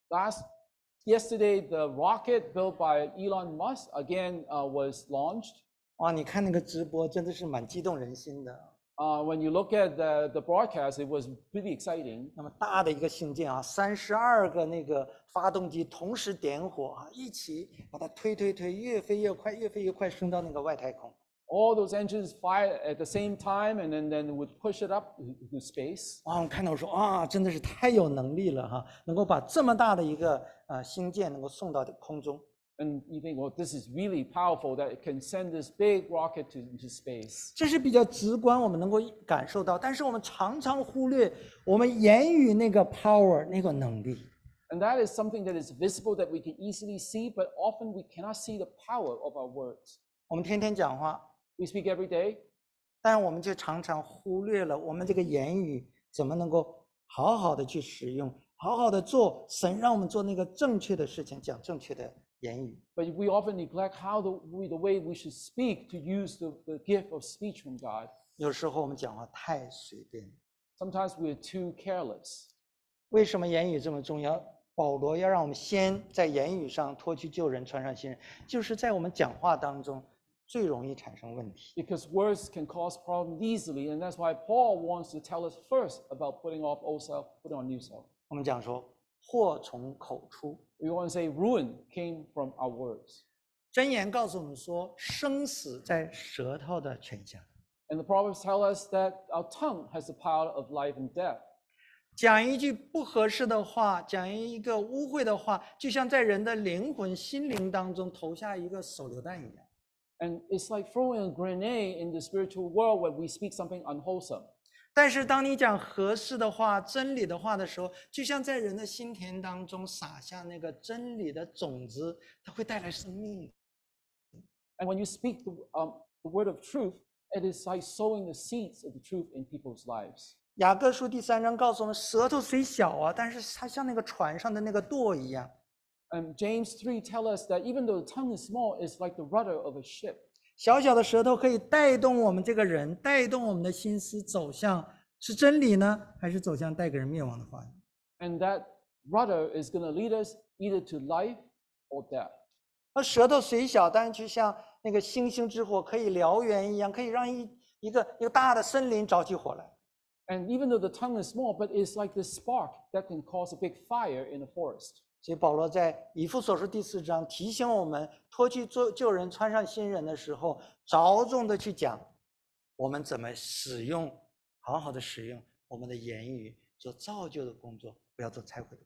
yesterday, the rocket built by Elon Musk again was launched. 哇，你看那个直播真的是蛮激动人心的。 When you look at the broadcast, it was pretty exciting. 那么大的一个星舰啊，32个那个发动机同时点火啊，一起把它推，越飞越快，越飞越快，升到那个外太空。 All those engines fired at the same time, and then would push it up to space. 哇，我看到说啊，真的是太有能力了哈，能够把这么大的一个星舰能够送到空中。 And you think, well, this is really powerful that it can send this big rocket into space. 这是比较直观，我们能够感受到，但是我们常常忽略我们言语那个 power 那个能力。 And that is something that is visible that we can easily see, but often we cannot see the power of our words. 我们天天讲话， We speak every day, 但我们却常常忽略了我们这个言语怎么能够好好的去使用，好好的做神让我们做那个正确的事情，讲正确的言语。 but we often neglect the way we should speak to use the gift of speech from God. 有时候我们讲话太随便了。 Sometimes we're too careless. 为什么言语这么重要？保罗要让我们先在言语上脱去旧人，穿上新人，就是在我们讲话当中最容易产生问题。 Because words can cause problems easily, and that's why Paul wants to tell us first about putting off old self, putting on new self. 我们讲说，祸从口出。 We want to say ruin came from our words. 箴言告诉我们说，生死在舌头的权下。 And the Proverbs tell us that our tongue has the power of life and death. 讲一句不合适的话，讲一个污秽的话，就像在人的灵魂、心灵当中投下一个手榴弹一样。 And it's like throwing a grenade in the spiritual world when we speak something unwholesome. 但是当你讲合适的话、真理的话的时候，就像在人的心田当中撒下那个真理的种子，它会带来生命。 And when you speak the word of truth, it is like sowing the seeds of the truth in people's lives. 雅各书第3章告诉我们，舌头虽小啊，但是它像那个船上的那个舵一样。 And James 3 tell us that even though the tongue is small, it's like the rudder of a ship. 小小的舌头可以带动我们这个人，带动我们的心思走向是真理呢，还是走向带给人灭亡的话语？ And that rudder is going to lead us either to life or death. 而舌头虽小，但是就像那个星星之火，可以燎原一样，可以让一个大的森林着起火来。 And even though the tongue is small, but it's like this spark that can cause a big fire in a forest. 所以保罗在以弗所书第4章提醒我们，脱去旧人，穿上新人的时候，着重的去讲我们怎么使用，好好的使用我们的言语，做造就的工作，不要做拆毁的工作。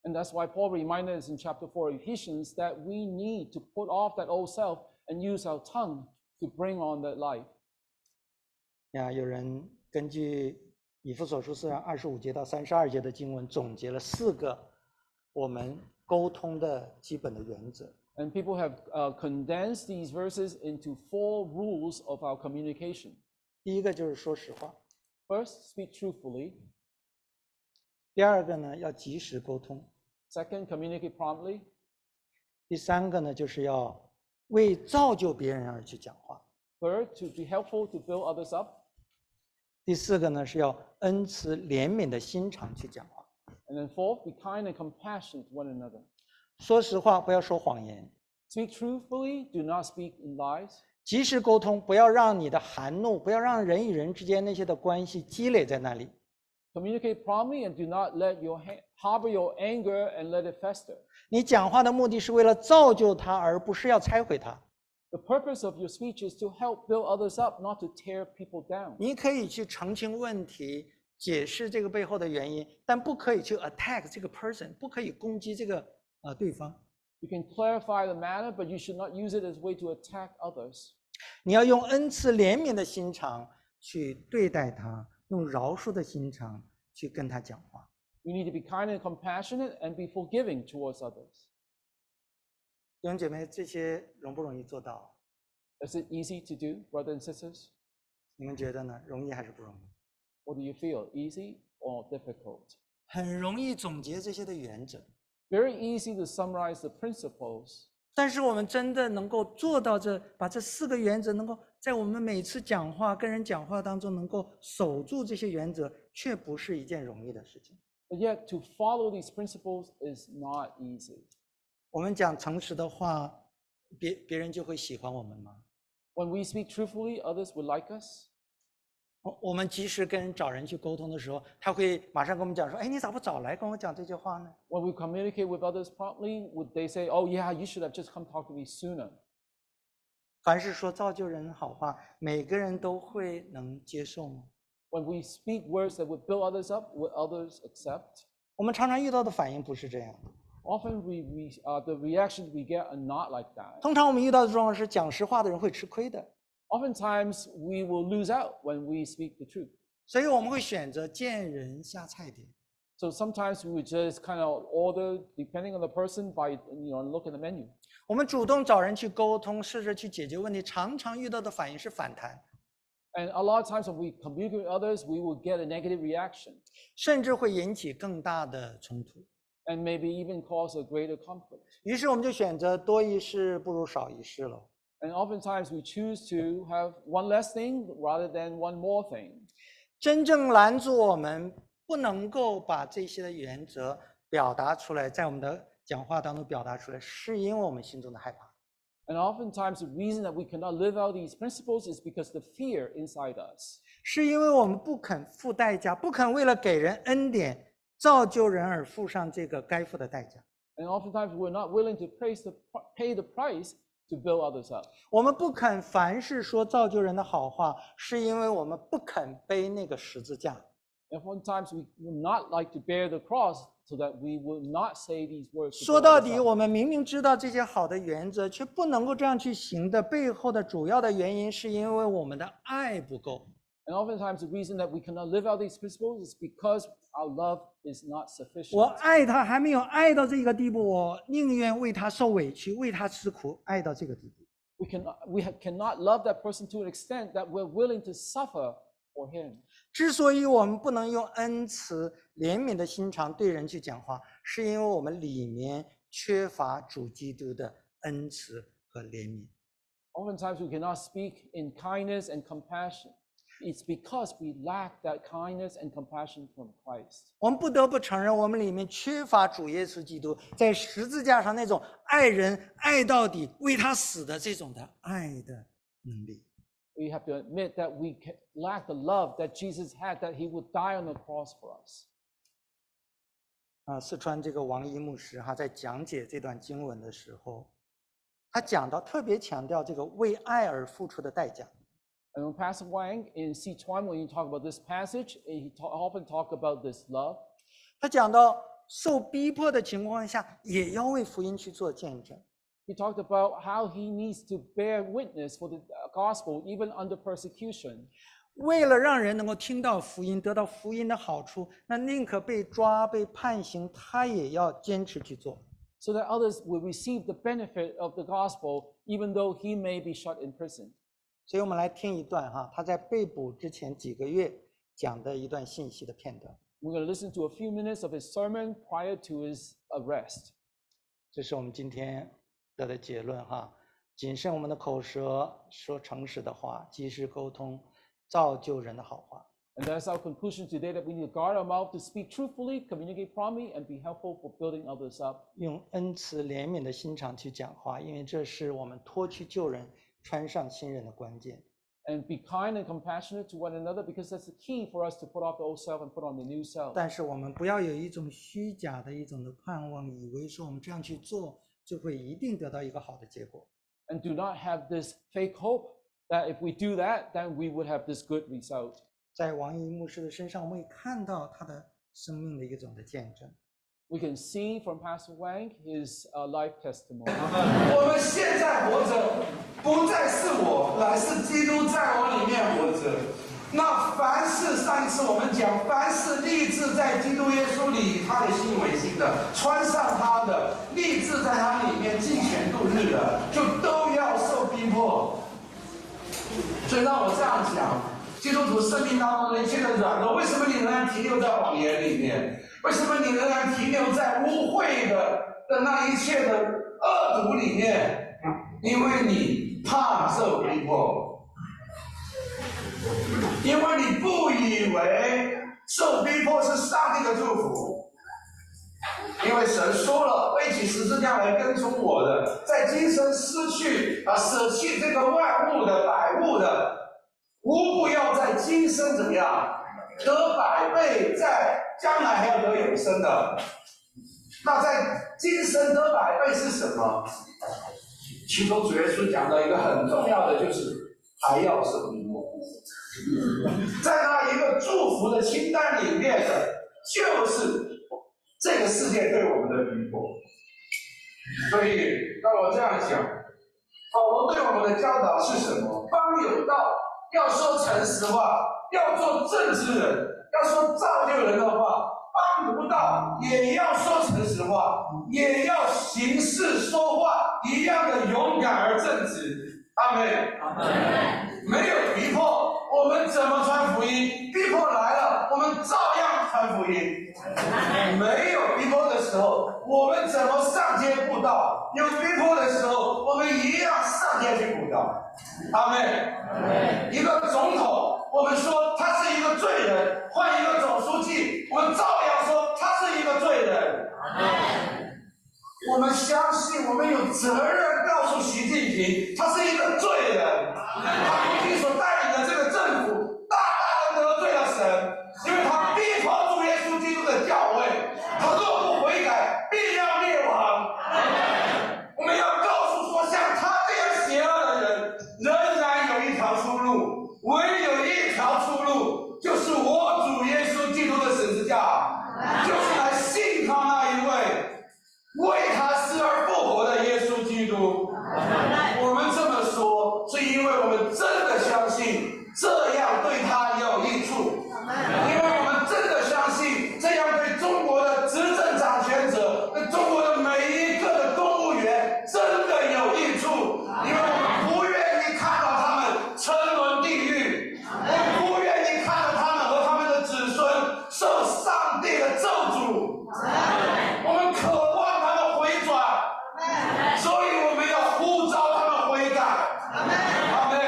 And that's why Paul reminded us in chapter 4 of Ephesians that we need to put off that old self and use our tongue to bring on that life. 呀，有人根据以弗所书4章25节到32节的经文，总结了4个我们沟通的基本的原则。 And people have condensed these verses into 4 rules of our communication. 第一个就是说实话， First, speak truthfully. 第二个呢要及时沟通， Second, communicate promptly. 第三个呢就是要为造就别人而去讲话， Third, to be helpful to build others up. 第四个呢是要恩慈怜悯的心肠去讲话。 And then fourth, be kind and compassionate to one another. 说实话，不要说谎言； Speak truthfully, do not speak in lies. 及时沟通，不要让你的含怒，不要让人与人之间那些的关系积累在那里。 Communicate promptly and do not let harbor your anger and let it fester. 你讲话的目的是为了造就他，而不是要拆毁他。 The purpose of your speech is to help build others up, not to tear people down. 你可以去澄清问题，解释这个背后的原因，但不可以去 attack 这个 person， 不可以攻击这个对方。 You can clarify the matter, but you should not use it as a way to attack others. 你要用恩慈怜悯的心肠去对待他，用饶恕的心肠去跟他讲话。 You need to be kind and compassionate and be forgiving towards others. 弟兄姐妹，这些容不容易做到？ Is it easy to do, brothers and sisters? 你们觉得呢？容易还是不容易？ What do you feel, easy or difficult? 很容易总结这些的原则， Very easy to summarize the principles. 但是我们真的能够做到把这4个原则能够在我们每次讲话、跟人讲话当中能够守住这些原则，却不是一件容易的事情。 But yet, to follow these principles is not easy. 我们讲诚实的话，别人就会喜欢我们吗？ When we speak truthfully, others will like us. 我们及时跟找人去沟通的时候，他会马上跟我们讲说：“哎，你咋不早来跟我讲这句话呢？” When we communicate with others promptly, would they say, "Oh yeah, you should have just come talk to me sooner"? 凡是说造就人好话，每个人都会能接受吗？ When we speak words that would build others up, would others accept? 我们常常遇到的反应不是这样的。 Often the reactions we get are not like that. 通常我们遇到的状况是，讲实话的人会吃亏的， Oftentimes we will lose out when we speak the truth. 所以我们会选择见人下菜碟。 So sometimes we would just kind of order, depending on the person, by look at the menu. 我们主动找人去沟通，试着去解决问题，常常遇到的反应是反弹， And a lot of times when we communicate with others, we will get a negative reaction 甚至会引起更大的冲突。 and maybe even cause a greater conflict. 于是我们就选择多一事不如少一事了。 And oftentimes we choose to have one less thing rather than one more thing. 真正拦阻我们不能够把这些的原则表达出来，在我们的讲话当中表达出来，是因为我们心中的害怕。 And oftentimes the reason that we cannot live out these principles is because the fear inside us. 是因为我们不肯付代价，不肯为了给人恩典、造就人而付上这个该付的代价。 And oftentimes we're not willing to pay the price to build others up. 我们不肯凡事说造就人的好话，是因为我们不肯背那个十字架。 And oftentimes we will not like to bear the cross so that we will not say these words. to 说 build 到 others 底， up. 我们明明知道这些好的原则，却不能够这样去行的背后的主要的原因，是因为我们的爱不够。 And oftentimes the reason that we cannot live out these principles is because our love is not 我 sufficient. 爱他还没有爱到这个地步，我宁愿为他受委屈，为他吃苦，爱到这个地步。 We cannot love that person to an extent that we're willing to suffer for him. 之所以我们不能用恩慈怜悯的心肠对人去讲话，是因为我们里面缺乏主基督的恩慈和怜悯。 Oftentimes we cannot speak in kindness and compassion. It's because we lack that kindness and compassion from Christ. 我们不得不承认，我们里面缺乏主耶稣基督在十字架上那种爱人爱到底、为他死的这种的爱的能力。 We have to admit that we lack the love that Jesus had, that he would die on the cross for us. 四川这个王一牧师在讲解这段经文的时候，他讲到特别强调这个为爱而付出的代价。 And when Pastor Wang in Sichuan, when you talk about this passage, he often talk about this love. 他讲到受逼迫的情况下，也要为福音去做见证。 He talked about how he needs to bear witness for the gospel even under persecution. 为了让人能够听到福音，得到福音的好处，那宁可被抓、被判刑，他也要坚持去做。 So that others will receive the benefit of the gospel, even though he may be shut in prison. 所以我们来听一段他在被捕之前几个月讲的一段信息的片段。 We're going to listen to a few minutes of his sermon prior to his arrest. 这是我们今天得的结论谨慎我们的口舌，说诚实的话，及时沟通，造就人的好话。 And that's our conclusion today, that we need to guard our mouth to speak truthfully, communicate promptly, and be helpful for building others up. 用恩慈怜悯的心肠去讲话，因为这是我们脱去旧人，穿上新人的关键。 And be kind and compassionate to one another, because that's the key for us to put off the old self and put on the new self. 但是我们不要有一种虚假的一种的盼望，以为说我们这样去做就会一定得到一个好的结果。 And do not have this fake hope that if we do that, then we would have this good result. 在王毅牧师的身上，我们会看到他的生命的一种的见证。 We can see from Pastor Wang his life testimony. 我们现在活着，不再是我，乃是基督在我里面活着。那凡是上一次我们讲，凡是立志在基督耶稣里，他的心为心的，穿上他的，立志在他里面尽全度日的，就都要受逼迫。所以让我这样讲，基督徒生命当中的一切的软弱，为什么你仍然停留在谎言里面？为什么你仍然停留在污秽的那一切的恶毒里面？因为你怕受逼迫，因为你不以为受逼迫是上帝的祝福。因为神说了，背起十字架来跟从我的，在今生失去舍弃这个万物的百物的，无不要在今生怎么样得百倍，在将来还要得永生的。那在今生得百倍是什么？其中主耶稣讲到一个很重要的，就是还要受逼迫。在那一个祝福的清单里面的，就是这个世界对我们的逼迫。所以让我这样讲，保罗对我们的教导是什么？方有道，要说诚实话，要做正直人，要说造就人的话；方无道，也要说诚实话，也要行事说话一样的勇敢而正直。阿们。阿们。没有逼迫，我们怎么传福音？逼迫来了，我们照样传福音。没有逼迫的时候，我们怎么上街布道？有逼迫的时候，我们一样上街去布道。阿们。一个总统，我们说他是一个罪人；换一个总书记，我们照样说他是一个罪人。我们相信，我们有责任告诉习近平，他是一个罪人。他过去所带领的这个政府，大大的得罪了神，因为他逼迫主耶稣基督的教会，他若不悔改，必要灭亡。我们要告诉说，像他这样邪恶的人，仍然有一条出路，唯有一条出路，就是我主耶稣基督的十字架，就是来信靠那一位为他死而复活的耶稣基督。我们这么说，是因为我们真的相信这样对他有益处，因为我们真的相信这样对中国的执政掌权者，对中国的每一个的公务员真的有益处，因为我们不愿意看到他们沉沦地狱，我们不愿意看到他们和他们的子孙受上帝的咒诅，我们渴望他们回转，所以我们要呼召他们悔改。阿们。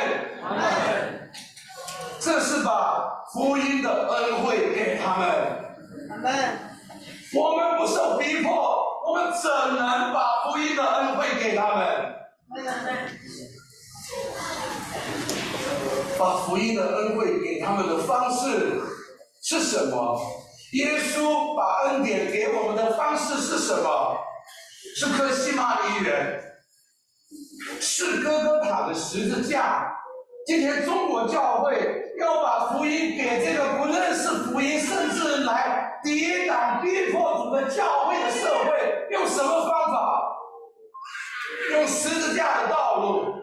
这是把福音的恩惠给他们。我们不受逼迫，我们怎能把福音的恩惠给他们？把福音的恩惠给他们的方式是什么？耶稣把恩典给我们的方式是什么？是客西马尼园，是哥哥塔的十字架。今天中国教会要把福音给这个不认识福音，甚至来抵挡逼迫主的教会的社会，用什么方法？用十字架的道路，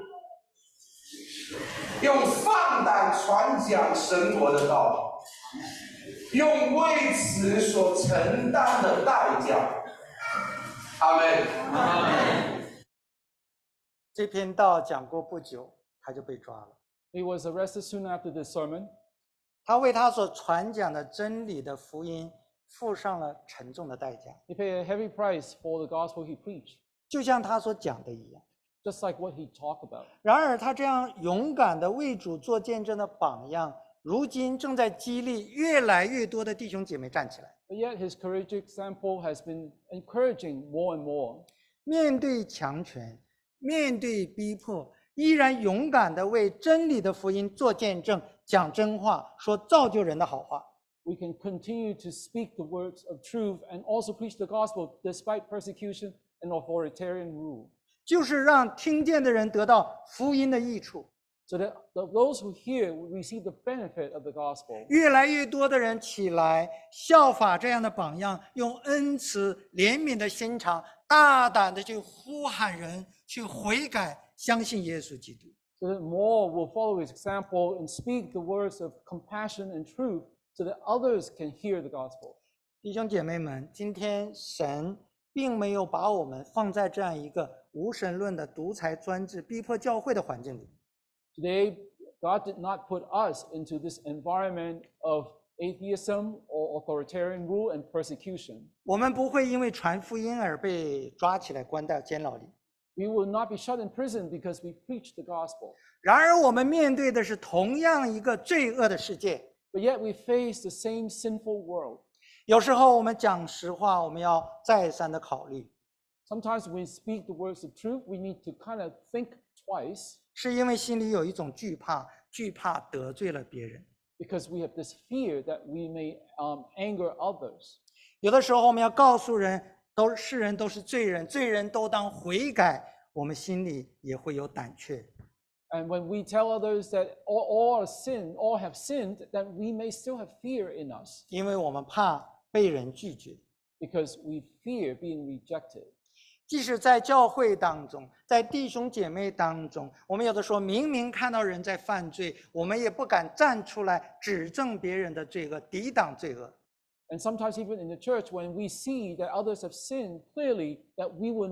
用放胆传讲神国的道，用为此所承担的代价。阿们。阿们。 这篇道讲过不久，他就被抓了。 He was arrested soon after this sermon. 他为他所传讲的真理的福音付上了沉重的代价， He paid a heavy price for the gospel he preached, 就像他所讲的一样。 just like what he talked about. 然而，他这样勇敢的为主做见证的榜样，如今正在激励越来越多的弟兄姐妹站起来。 But yet his courageous example has been encouraging more and more. 面对强权，面对逼迫，依然勇敢的为真理的福音做见证，讲真话，说造就人的好话。 We can continue to speak the words of truth and also preach the gospel despite persecution and authoritarian rule, 就是让听见的人得到福音的益处。 so that those who hear will receive the benefit of the gospel. 越来越多的人起来效法这样的榜样，用恩慈怜悯的心肠，大胆的去呼喊人去悔改，相信耶稣基督。 So that more will follow his example and speak the words of compassion and truth, so that others can hear the gospel. 弟兄姐妹们，今天神并没有把我们放在这样一个无神论的独裁专制、逼迫教会的环境里。 Today, God did not put us into this environment of atheism or authoritarian rule and persecution. 我们不会因为传福音而被抓起来关到监牢里。 We will not be shut in prison because we preach the gospel. 然而，我们面对的是同样一个罪恶的世界。 But yet we face the same sinful world. 有时候我们讲实话，我们要再三的考虑， Sometimes when we speak the words of truth, we need to kind of think twice 是因为心里有一种惧怕，惧怕得罪了别人。 because we have this fear that we may anger others. 有的时候我们要告诉人，世人都是罪人，罪人都当悔改，我们心里也会有胆怯。 And when we tell others that all have sinned, then we may still have fear in us 因为我们怕被人拒绝。 because we fear being rejected. 即使在教会当中，在弟兄姐妹当中，我们有的时候明明看到人在犯罪，我们也不敢站出来指正别人的罪恶，抵挡罪恶。 And sometimes even in the church, when we see that others have sinned clearly, that we're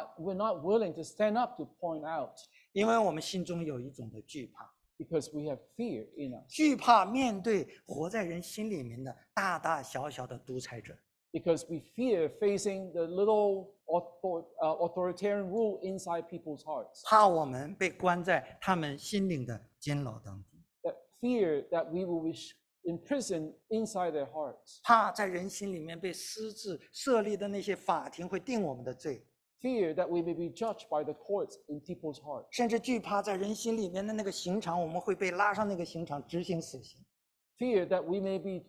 not willing to stand up to point out 因为我们心中有一种的惧怕， because we have fear in us. 惧怕面对活在人心里面的大大小小的独裁者。 Because we fear facing the little authoritarian rule inside people's hearts. 怕我们被关在他们心灵的监牢当中， That fear that we will be imprisoned inside their hearts. 怕在人心里面被私自设立的那些法庭会定我们的罪， Fear that we may be judged by the courts in people's hearts. 甚至惧怕在人心里面的那个刑场，我们会被拉上那个刑场执行死刑。 Fear that we may be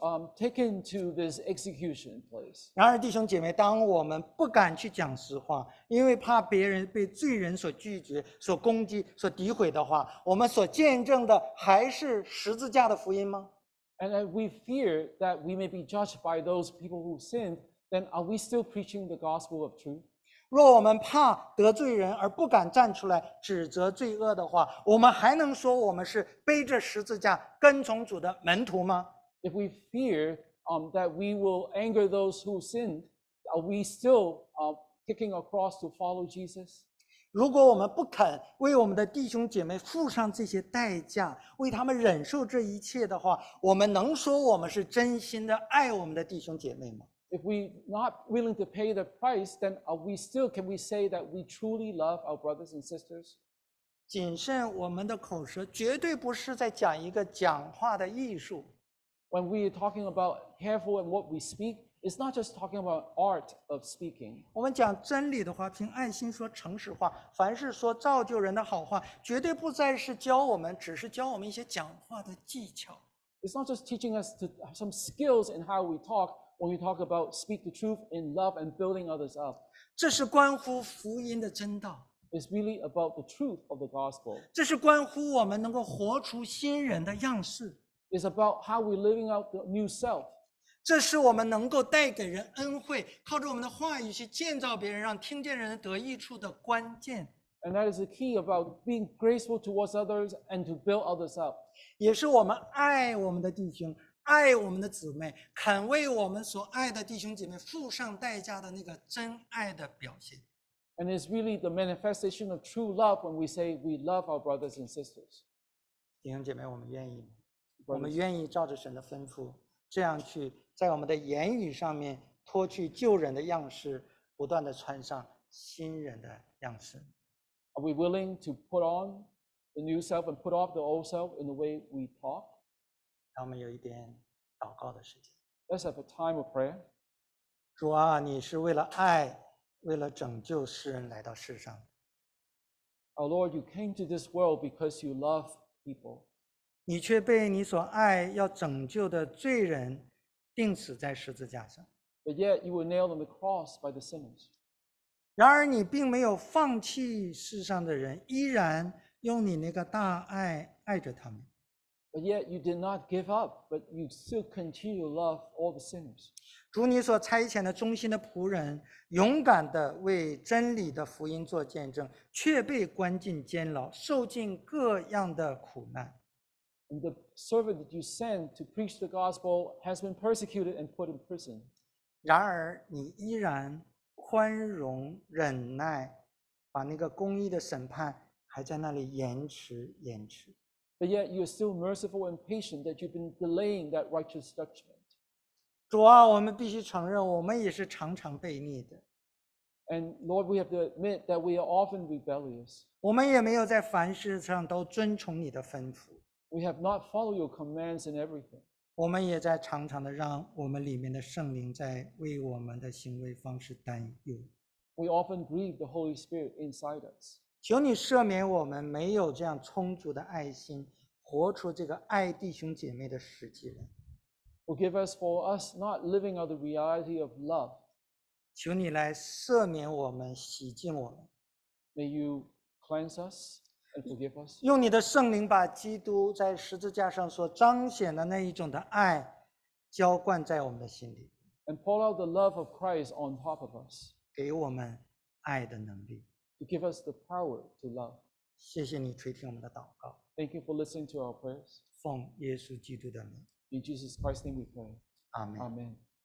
taken to this execution place. 然而，弟兄姐妹，当我们不敢去讲实话，因为怕别人被罪人所拒绝、所攻击、所诋毁的话，我们所见证的还是十字架的福音吗？ And we fear that we may be judged by those people who sinned, then are we still preaching the gospel of truth? 若我们怕得罪人而不敢站出来指责罪恶的话，我们还能说我们是背着十字架跟从主的门徒吗？ If we fear that we will anger those who sinned, are we still kicking a cross to follow Jesus? 如果我们不肯为我们的弟兄姐妹付上这些代价，为他们忍受这一切的话，我们能说我们是真心的爱我们的弟兄姐妹吗？ If we're not willing to pay the price, then can we say that we truly love our brothers and sisters? 谨慎我们的口舌，绝对不是在讲一个讲话的艺术。 When we are talking about careful in what we speak, it's not just talking about art of speaking. 我们讲真理的话，凭爱心说诚实话，凡是说造就人的好话，绝对不再是教我们，只是教我们一些讲话的技巧。 It's not just teaching us to have some skills in how we talk when we talk about speak the truth in love and building others up. 这是关乎福音的真道， It's really about the truth of the gospel. 这是关乎我们能够活出新人的样式。 It's about how we're living out the new self. 这是我们能够带给人恩惠，靠着我们的话语去建造别人，让听见人得益处的关键， And that is the key about being graceful towards others and to build others up. 也是我们爱我们的弟兄、爱我们的姊妹，肯为我们所爱的弟兄姐妹付上代价的那个真爱的表现。 And it's really the manifestation of true love when we say we love our brothers and sisters. 弟兄姐妹，我们愿意吗？我们愿意照着神的吩咐，这样去在我们的言语上面脱去旧人的样式，不断的穿上新人的样式。 Are we willing to put on the new self and put off the old self in the way we talk? 让我们有一点祷告的时间。 Let's have a time of prayer. 主啊，你是为了爱，为了拯救世人来到世上。 Our Lord, you came to this world because you love people. 你却被你所爱要拯救的罪人钉死在十字架上。 But yet you were nailed on the cross by the sinners. 然而你并没有放弃世上的人，依然用你那个大爱爱着他们。 But yet you did not give up, but you still continue to love all the sinners. 主你所差遣的忠心的仆人，勇敢地为真理的福音做见证，却被关进监牢，受尽各样的苦难。 And the servant that you sent to preach the gospel has been persecuted and put in prison. 然而你依然宽容忍耐，把那个公义的审判还在那里延迟。 But yet you are still merciful and patient that you've been delaying that righteous judgment. 主啊，我们必须承认，我们也是常常悖逆的， And Lord, we have to admit that we are often rebellious. 我们也没有在凡事上都遵从你的吩咐， We have not followed your commands in everything. 我们也在常常的让我们里面的圣灵在为我们的行为方式担忧。 We often grieve the Holy Spirit inside us. 求你赦免我们没有这样充足的爱心，活出这个爱弟兄姐妹的实际人。 Forgive us for us not living out the reality of love. 求你来赦免我们，洗净我们， May you cleanse us and forgive us. 用你的圣灵把基督在十字架上所彰显的那一种的爱浇灌在我们的心里， And pour out the love of Christ on top of us. 给我们爱的能力。 To give us the power to love. 谢谢你垂听我们的祷告， Thank you for listening to our prayers. 奉耶稣基督的名， In Jesus Christ's name we pray. 阿门。 Amen.